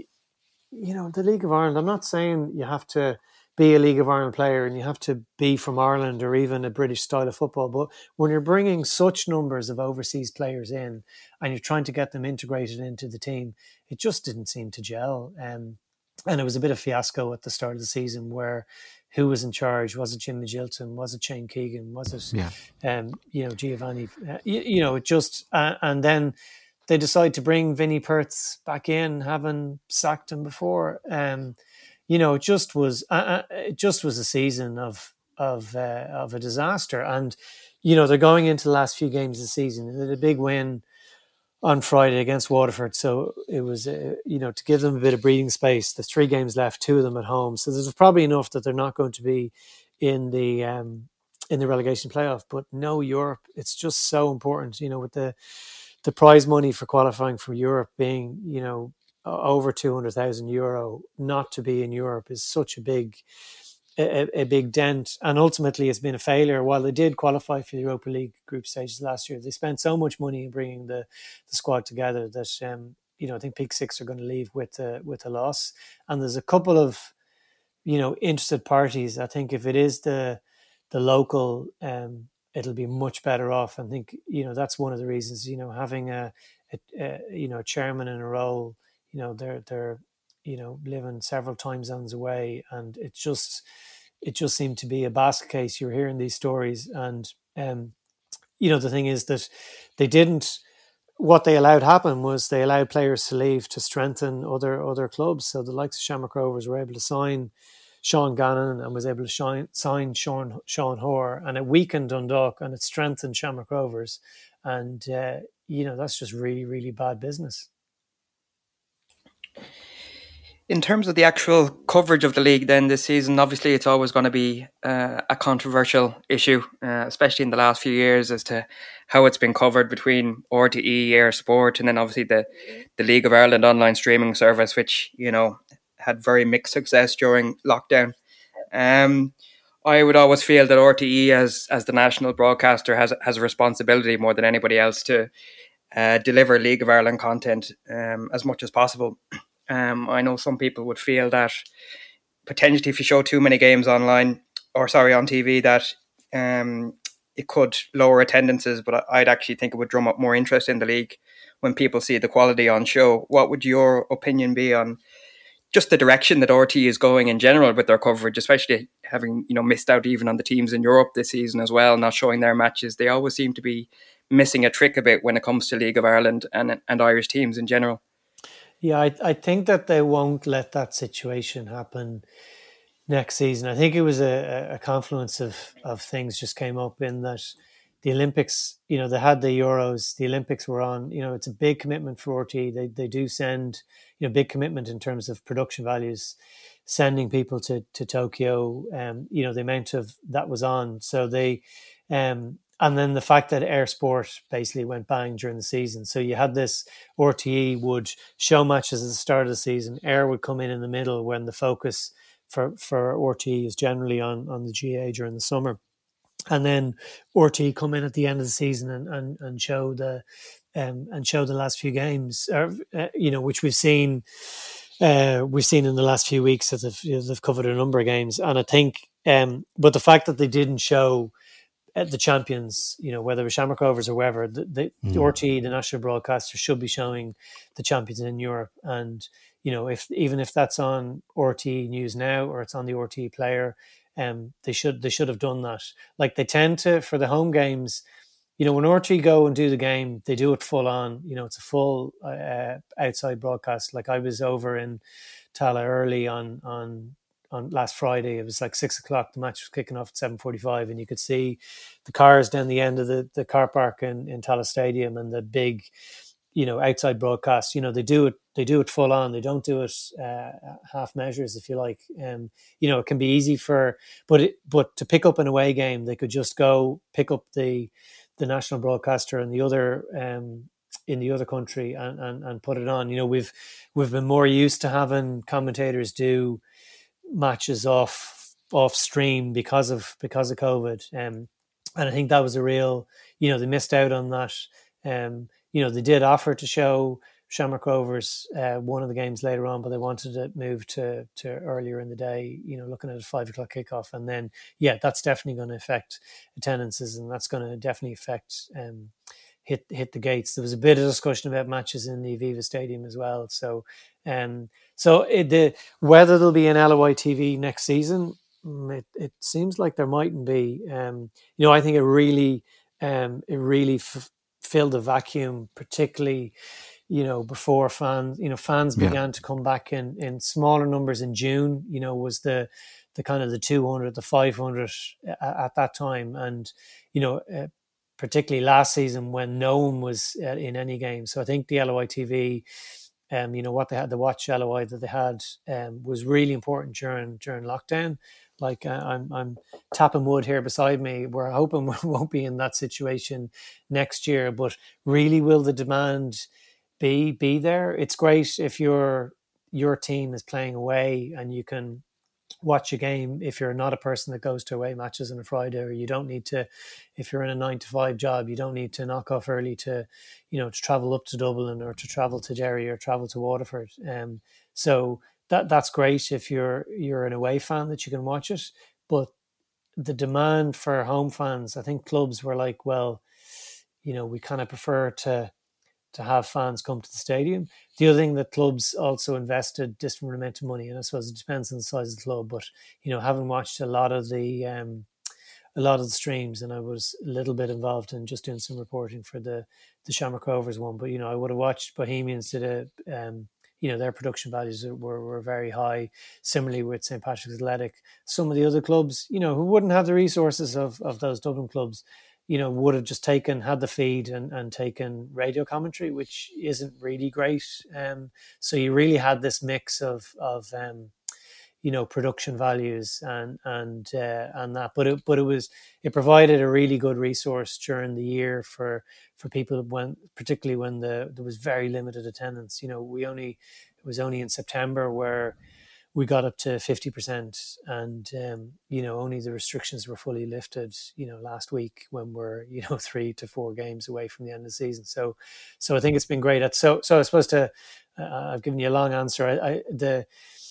the League of Ireland. I'm not saying you have to be a League of Ireland player and you have to be from Ireland or even a British style of football. But when you're bringing such numbers of overseas players in and you're trying to get them integrated into the team, it just didn't seem to gel. And it was a bit of fiasco at the start of the season where who was in charge? Was it Jim Magilton? Was it Shane Keegan? Was it, Giovanni? It just, and then they decide to bring Vinnie Perth back in, having sacked him before. It just was a season of a disaster. And they're going into the last few games of the season. They had a big win on Friday against Waterford, so it was to give them a bit of breathing space. There's 3 games left, 2 of them at home, so there's probably enough that they're not going to be in the relegation playoff. But no Europe, it's just so important. With the prize money for qualifying for Europe being over €200,000, not to be in Europe is such a big dent, and ultimately it's been a failure. While they did qualify for the Europa League group stages last year, they spent so much money in bringing the squad together that I think Peak Six are going to leave with a loss. And there's a couple of interested parties. I think if it is the local, it'll be much better off. I think that's one of the reasons. Having a chairman in a role, they're living several time zones away, and it just seemed to be a basket case. You're hearing these stories, and the thing is that they didn't. What they allowed happen was they allowed players to leave to strengthen other clubs. So the likes of Shamrock Rovers were able to sign Sean Gannon and was able to sign Sean Hoare, and it weakened Dundalk and it strengthened Shamrock Rovers, and that's just really, really bad business. In terms of the actual coverage of the league then this season, obviously it's always going to be a controversial issue, especially in the last few years, as to how it's been covered between RTE, Air Sport, and then obviously the League of Ireland online streaming service, which, had very mixed success during lockdown. I would always feel that RTE as the national broadcaster has a responsibility more than anybody else to deliver League of Ireland content as much as possible. I know some people would feel that potentially if you show too many games on TV, that it could lower attendances, but I'd actually think it would drum up more interest in the league when people see the quality on show. What would your opinion be on just the direction that RTE is going in general with their coverage, especially having missed out even on the teams in Europe this season as well, not showing their matches? They always seem to be missing a trick a bit when it comes to League of Ireland and Irish teams in general. Yeah, I think that they won't let that situation happen next season. I think it was a confluence of things just came up in that the Olympics, they had the Euros, the Olympics were on, it's a big commitment for RTE. They do send, big commitment in terms of production values, sending people to Tokyo, the amount of that was on. So they, and then the fact that Air Sport basically went bang during the season. So you had this, RTE would show matches at the start of the season. Air would come in the middle when the focus for RTE is generally on the GA during the summer. And then RTE come in at the end of the season and show the last few games, which we've seen in the last few weeks that they've covered a number of games. And I think, but the fact that they didn't show the champions, whether it was Shamrock Rovers or whoever, the RTE, the national broadcaster, should be showing the champions in Europe. And even if that's on RTE News Now or it's on the RTE Player, they should have done that. Like they tend to, for the home games, when RTE go and do the game, they do it full on. It's a full outside broadcast. Like I was over in Tala early on last Friday. It was like 6 o'clock. The match was kicking off at 7:45, and you could see the cars down the end of the car park in Tala Stadium, and the big, outside broadcast. They do it full on. They don't do it half measures, if you like. It can be easy but to pick up an away game, they could just go pick up the national broadcaster in the other country and put it on. We've been more used to having commentators do matches off stream because of COVID, and I think that was a real, they missed out on that. They did offer to show Shamrock Rovers one of the games later on, but they wanted it moved to earlier in the day, looking at a 5 o'clock kickoff. And then, that's definitely going to affect attendances, and that's going to definitely affect hit the gates. There was a bit of discussion about matches in the Aviva Stadium as well. So whether there'll be an LOI TV next season, it seems like there mightn't be. I think it really filled a vacuum, particularly before fans began to come back in smaller numbers in June. Was the kind of the 200, the 500 at that time, and particularly last season when no one was in any game. So I think the LOI TV, what they had, the watch LOI that they had, was really important during lockdown. Like I'm tapping wood here beside me. We're hoping we won't be in that situation next year. But really, will the demand be there? It's great if your team is playing away and you can watch a game. If you're not a person that goes to away matches on a Friday, or you don't need to, if you're in a 9-to-5 job, you don't need to knock off early to travel up to Dublin or to travel to Derry or travel to Waterford. So that's great if you're an away fan that you can watch it. But the demand for home fans, I think clubs were like, well, we kind of prefer to have fans come to the stadium. The other thing that clubs also invested distant amount of money, and I suppose it depends on the size of the club, but having watched a lot of the streams, and I was a little bit involved in just doing some reporting for the Shamrock Rovers one, but I would have watched Bohemians did their production values were very high. Similarly with St. Patrick's Athletic, some of the other clubs, who wouldn't have the resources of those Dublin clubs, would have just had the feed and taken radio commentary, which isn't really great. So you really had this mix of production values and that, but it provided a really good resource during the year for people particularly when there was very limited attendance. It was only in September where we got up to 50%, and only the restrictions were fully lifted last week when we're 3 to 4 games away from the end of the season. So I think it's been great. So I suppose I've given you a long answer. The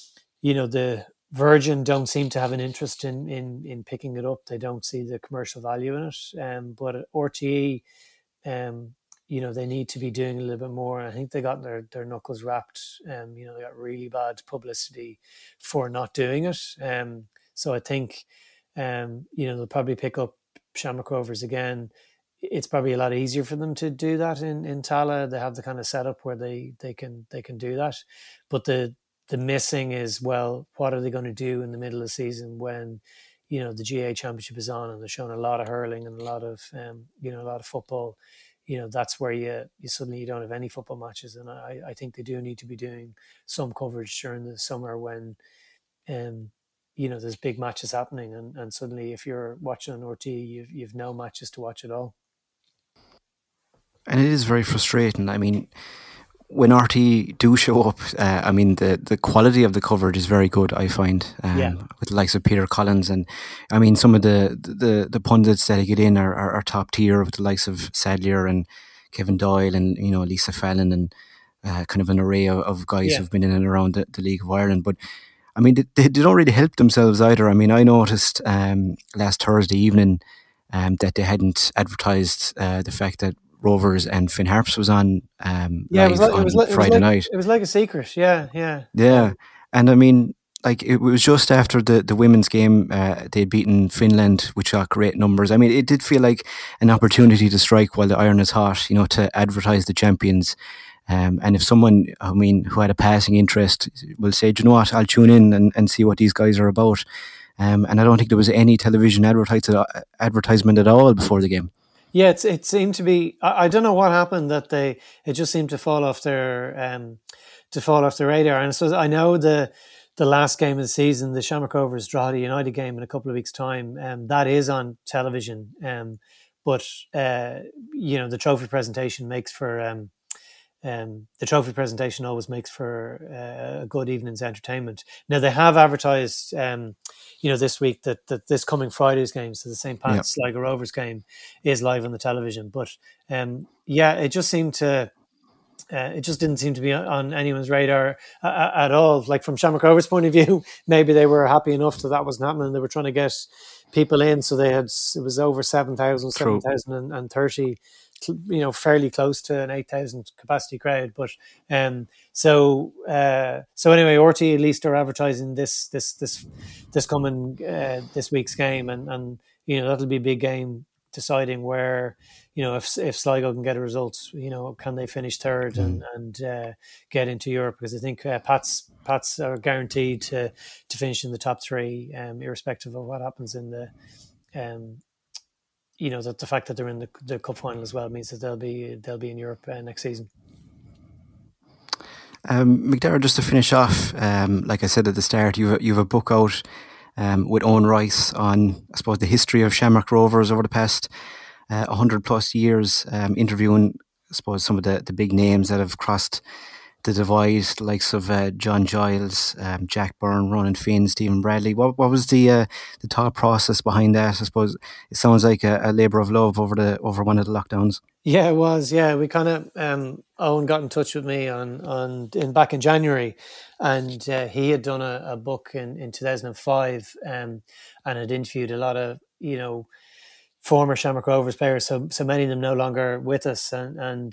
Virgin don't seem to have an interest in picking it up. They don't see the commercial value in it. But at RTE, they need to be doing a little bit more. I think they got their knuckles wrapped. They got really bad publicity for not doing it. So I think, they'll probably pick up Shamrock Rovers again. It's probably a lot easier for them to do that in Tala. They have the kind of setup where they can do that. But the missing is, well, what are they going to do in the middle of the season when, the GA Championship is on and they're showing a lot of hurling and a lot of football. That's where you suddenly don't have any football matches. And I think they do need to be doing some coverage during the summer when, there's big matches happening. And suddenly if you're watching on RT, you've no matches to watch at all. And it is very frustrating. I mean, when RT do show up, the quality of the coverage is very good, I find, with the likes of Peter Collins. And I mean, some of the pundits that get in are top tier, with the likes of Sadlier and Kevin Doyle and, Lisa Fallon and kind of an array of guys who've been in and around the League of Ireland. But I mean, they don't really help themselves either. I mean, I noticed last Thursday evening that they hadn't advertised the fact that Rovers and Finn Harps was on live on Friday night. It was like a secret, yeah. And I mean, like, it was just after the women's game. They'd beaten Finland, which got great numbers. I mean, it did feel like an opportunity to strike while the iron is hot, to advertise the champions. And if someone, who had a passing interest will say, do you know what, I'll tune in and see what these guys are about. And I don't think there was any television advertisement at all before the game. Yeah, it seemed to be. I don't know what happened that it just seemed to fall off their radar. And so I know the last game of the season, the Shamrock Rovers Drogheda United game in a couple of weeks' time, that is on television. But the trophy presentation makes for the trophy presentation always makes for a good evening's entertainment. Now they have advertised, this week that this coming Friday's game, so the St. Pat's Sligo Rovers game, is live on the television. But it just seemed to. It just didn't seem to be on anyone's radar at all. Like from Shamrock Rovers' point of view, maybe they were happy enough that wasn't happening. They were trying to get people in, so it was over 7,030, fairly close to an 8,000 capacity crowd. But so anyway, RTÉ at least are advertising this coming this week's game, and that'll be a big game deciding where. If Sligo can get a result, can they finish third and get into Europe? Because I think Pats are guaranteed to finish in the top three, irrespective of what happens in the, that the fact that they're in the cup final as well means that they'll be in Europe next season. McDara, just to finish off, like I said at the start, you've a book out with Owen Rice on, I suppose, the history of Shamrock Rovers over the past 100 plus years, interviewing, I suppose, some of the big names that have crossed the divide, the likes of John Giles, Jack Byrne, Ronan Finn, Stephen Bradley. What was the thought process behind that? I suppose it sounds like a labour of love over one of the lockdowns. Yeah, it was. Yeah, we kind of Owen got in touch with me back in January, and he had done a book in 2005, and had interviewed a lot of former Shamrock Rovers players, so many of them no longer with us, and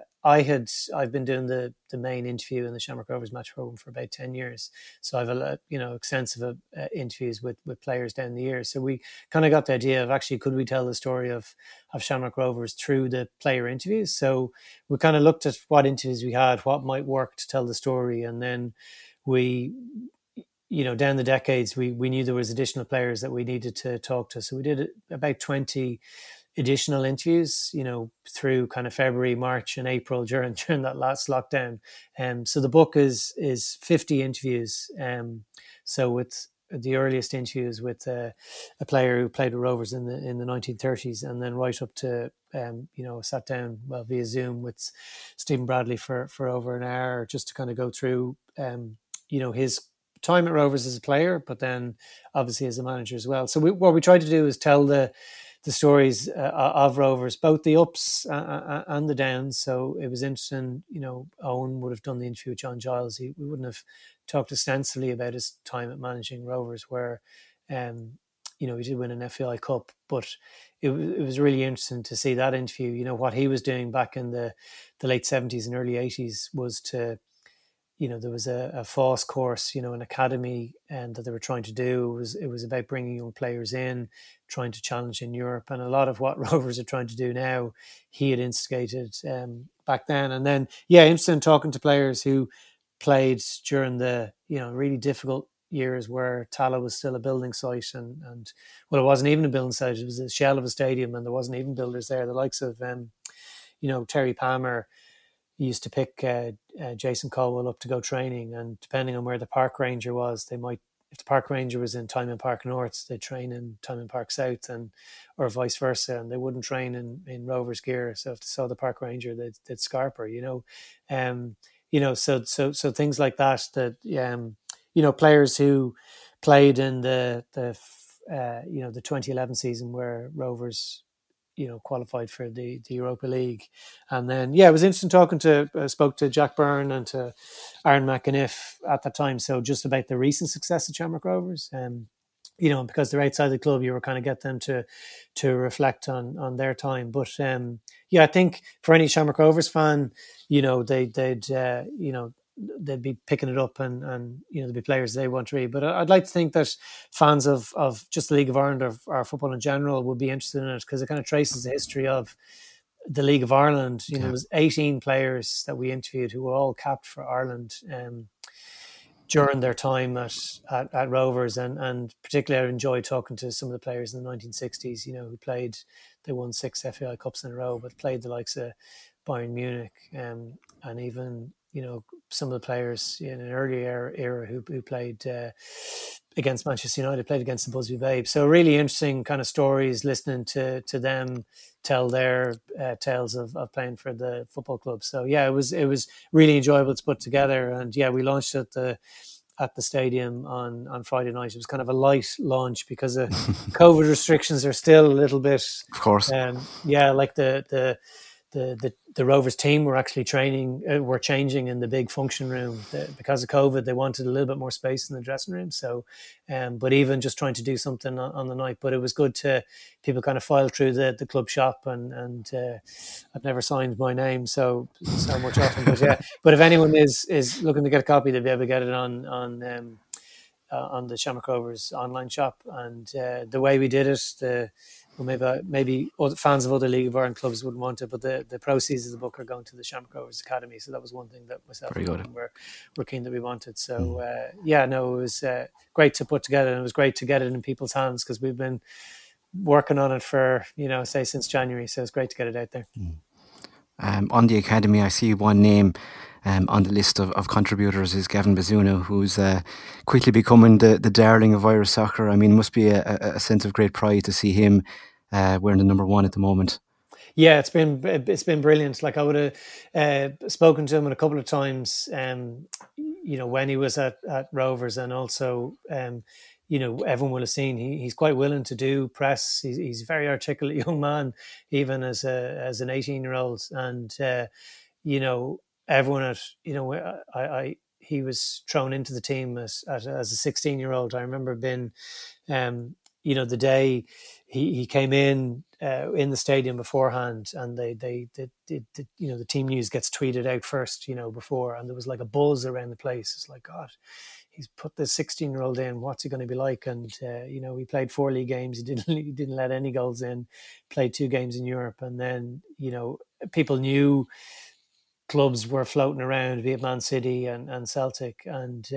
I've been doing the main interview in the Shamrock Rovers match program for about 10 years, so I've extensive interviews with players down the years. So we kind of got the idea of actually could we tell the story of Shamrock Rovers through the player interviews. So we kind of looked at what interviews we had, what might work to tell the story, and then we. Down the decades, we knew there was additional players that we needed to talk to. So we did about 20 additional interviews, through kind of February, March and April during that last lockdown. So the book is 50 interviews. So with the earliest interviews with a player who played with Rovers in the 1930s, and then right up to, sat down via Zoom with Stephen Bradley for over an hour just to kind of go through, his time at Rovers as a player, but then obviously as a manager as well. So what we tried to do is tell the stories of Rovers, both the ups and the downs. So it was interesting, Owen would have done the interview with John Giles. We wouldn't have talked extensively about his time at managing Rovers, where, he did win an FAI Cup, but it was really interesting to see that interview. What he was doing back in the late 70s and early 80s was to, there was a FOSS course, an academy, and that they were trying to do. It was about bringing young players in, trying to challenge in Europe. And a lot of what Rovers are trying to do now, he had instigated back then. And then, interested in talking to players who played during the, really difficult years where Tallaght was still a building site. And it wasn't even a building site. It was a shell of a stadium, and there wasn't even builders there. The likes of, Terry Palmer, he used to pick Jason Caldwell up to go training, and depending on where the park ranger was, if the park ranger was in Tymon Park North, they'd train in Tymon Park South, or vice versa, and they wouldn't train in Rovers gear. So if they saw the park ranger, they'd scarp her, so things like that, players who played in the 2011 season where Rovers qualified for the Europa League. And then, it was interesting spoke to Jack Byrne and to Aaron McAniff at that time. So just about the recent success of Shamrock Rovers. Because they're outside the club, you were kind of get them to reflect on their time. But I think for any Shamrock Rovers fan, they'd be picking it up, and there'd be players they want to read. But I'd like to think that fans of just the League of Ireland or football in general would be interested in it, because it kind of traces the history of the League of Ireland. You know, there was 18 players that we interviewed who were all capped for Ireland during their time at Rovers, and particularly I enjoyed talking to some of the players in the 1960s, you know, who played. They won 6 FAI Cups in a row, but played the likes of Bayern Munich, and even, you know, some of the players in an earlier era who played against Manchester United, played against the Busby Babes. So really interesting kind of stories, listening to them tell their tales of playing for the football club. So yeah, it was really enjoyable to put together. And yeah, we launched at the stadium on Friday night. It was kind of a light launch because of COVID restrictions are still a little bit, of course. Like the Rovers team were actually were changing in the big function room because of COVID. They wanted a little bit more space in the dressing room. So, but even just trying to do something on the night, but it was good to people kind of file through the club shop and I've never signed my name so much often, but yeah. But if anyone is looking to get a copy, they'll be able to get it on the Shamrock Rovers online shop. And the way we did it, maybe other fans of other League of Ireland clubs wouldn't want it, but the proceeds of the book are going to the Shamrock Rovers Academy. So that was one thing that myself and Gordon were keen that we wanted. So it was great to put together, and it was great to get it in people's hands because we've been working on it for, say since January. So it's great to get it out there. On the Academy, I see one name on the list of contributors is Gavin Bazunu, who's quickly becoming the darling of Irish soccer. I mean, it must be a sense of great pride to see him wearing the number 1 at the moment. Yeah, it's been brilliant. Like I would have spoken to him a couple of times, when he was at Rovers, and also, everyone will have seen he's quite willing to do press. He's a very articulate young man, even as an 18-year-old, and everyone he was thrown into the team as a 16-year-old. I remember being, the day he came in the stadium beforehand, and the team news gets tweeted out first, before, and there was like a buzz around the place. It's like, God, he's put this 16-year-old in. What's he going to be like? And he played 4 league games. He didn't let any goals in. Played 2 games in Europe, and then people knew clubs were floating around, be it Man City and Celtic, and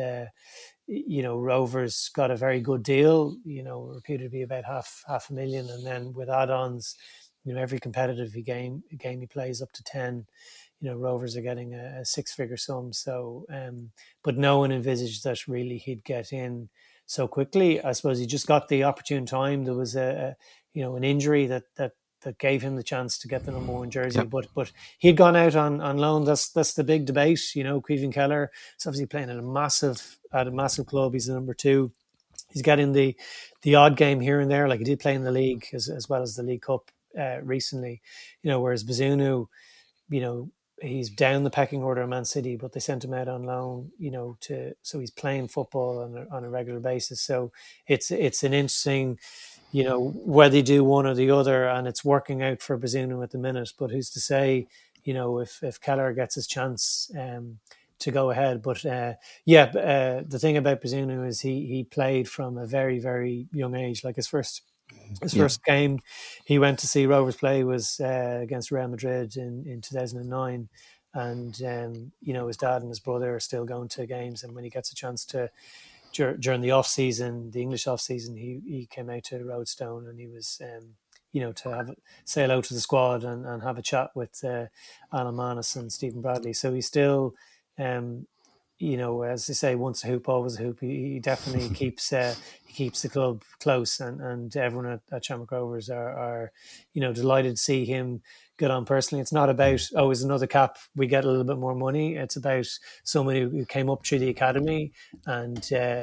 Rovers got a very good deal, reputed to be about half a million, and then with add-ons, every competitive game he plays up to 10, Rovers are getting a 6-figure sum. So but no one envisaged that really he'd get in so quickly. I suppose he just got the opportune time. There was an injury that gave him the chance to get the number 1 jersey. Yep. But he'd gone out on loan. That's the big debate. Caoimhín Kelleher is obviously playing at a massive club. He's the number 2. He's getting the odd game here and there, like he did play in the league as well as the League Cup recently. Whereas Bazunu, he's down the pecking order of Man City, but they sent him out on loan. So he's playing football on a regular basis. So it's an interesting, whether you do one or the other, and it's working out for Bazunu at the minute. But who's to say, if Kelleher gets his chance to go ahead. But the thing about Bazunu is he played from a very, very young age. Like his first game he went to see Rovers play was against Real Madrid in 2009. And, his dad and his brother are still going to games. And when he gets a chance to, during the off season, the English off season, he came out to Roadstone, and he was, to say hello to the squad and have a chat with Alan Manus and Stephen Bradley. So he's still, as they say, once a hoop, always a hoop. He definitely keeps the club close, and everyone at Shamrock Rovers are delighted to see him get on personally. It's not about, is another cap, we get a little bit more money. It's about somebody who came up through the academy and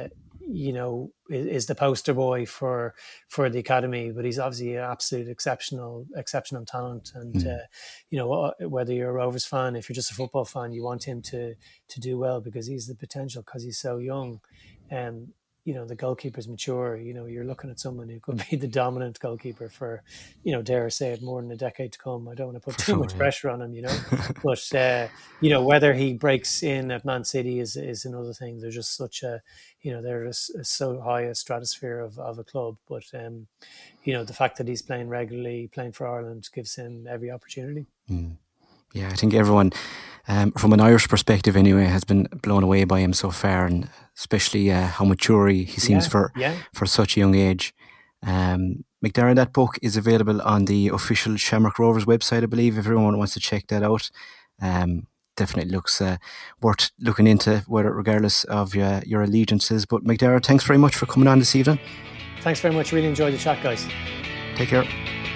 is the poster boy for the academy. But he's obviously an absolute exceptional talent, and whether you're a Rovers fan, if you're just a football fan, you want him to do well, because he's the potential, because he's so young. the goalkeeper's mature, you're looking at someone who could be the dominant goalkeeper for, dare I say it, more than a decade to come. I don't want to put too much pressure on him, but, whether he breaks in at Man City is another thing. They're just such a, they're just so high a stratosphere of a club. But, the fact that he's playing regularly, playing for Ireland, gives him every opportunity. Yeah, I think everyone, from an Irish perspective anyway, has been blown away by him so far, and especially how mature he seems for such a young age. McDara, that book is available on the official Shamrock Rovers website, I believe, if everyone wants to check that out. Definitely looks worth looking into, regardless of your allegiances. But McDara, thanks very much for coming on this evening. Thanks very much. Really enjoyed the chat, guys. Take care.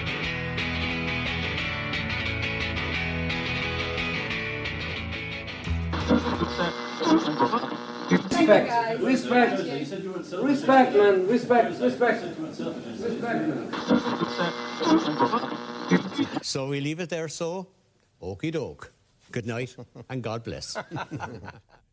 Respect, man. Respect, man. So we leave it there, so okie doke. Good night and God bless.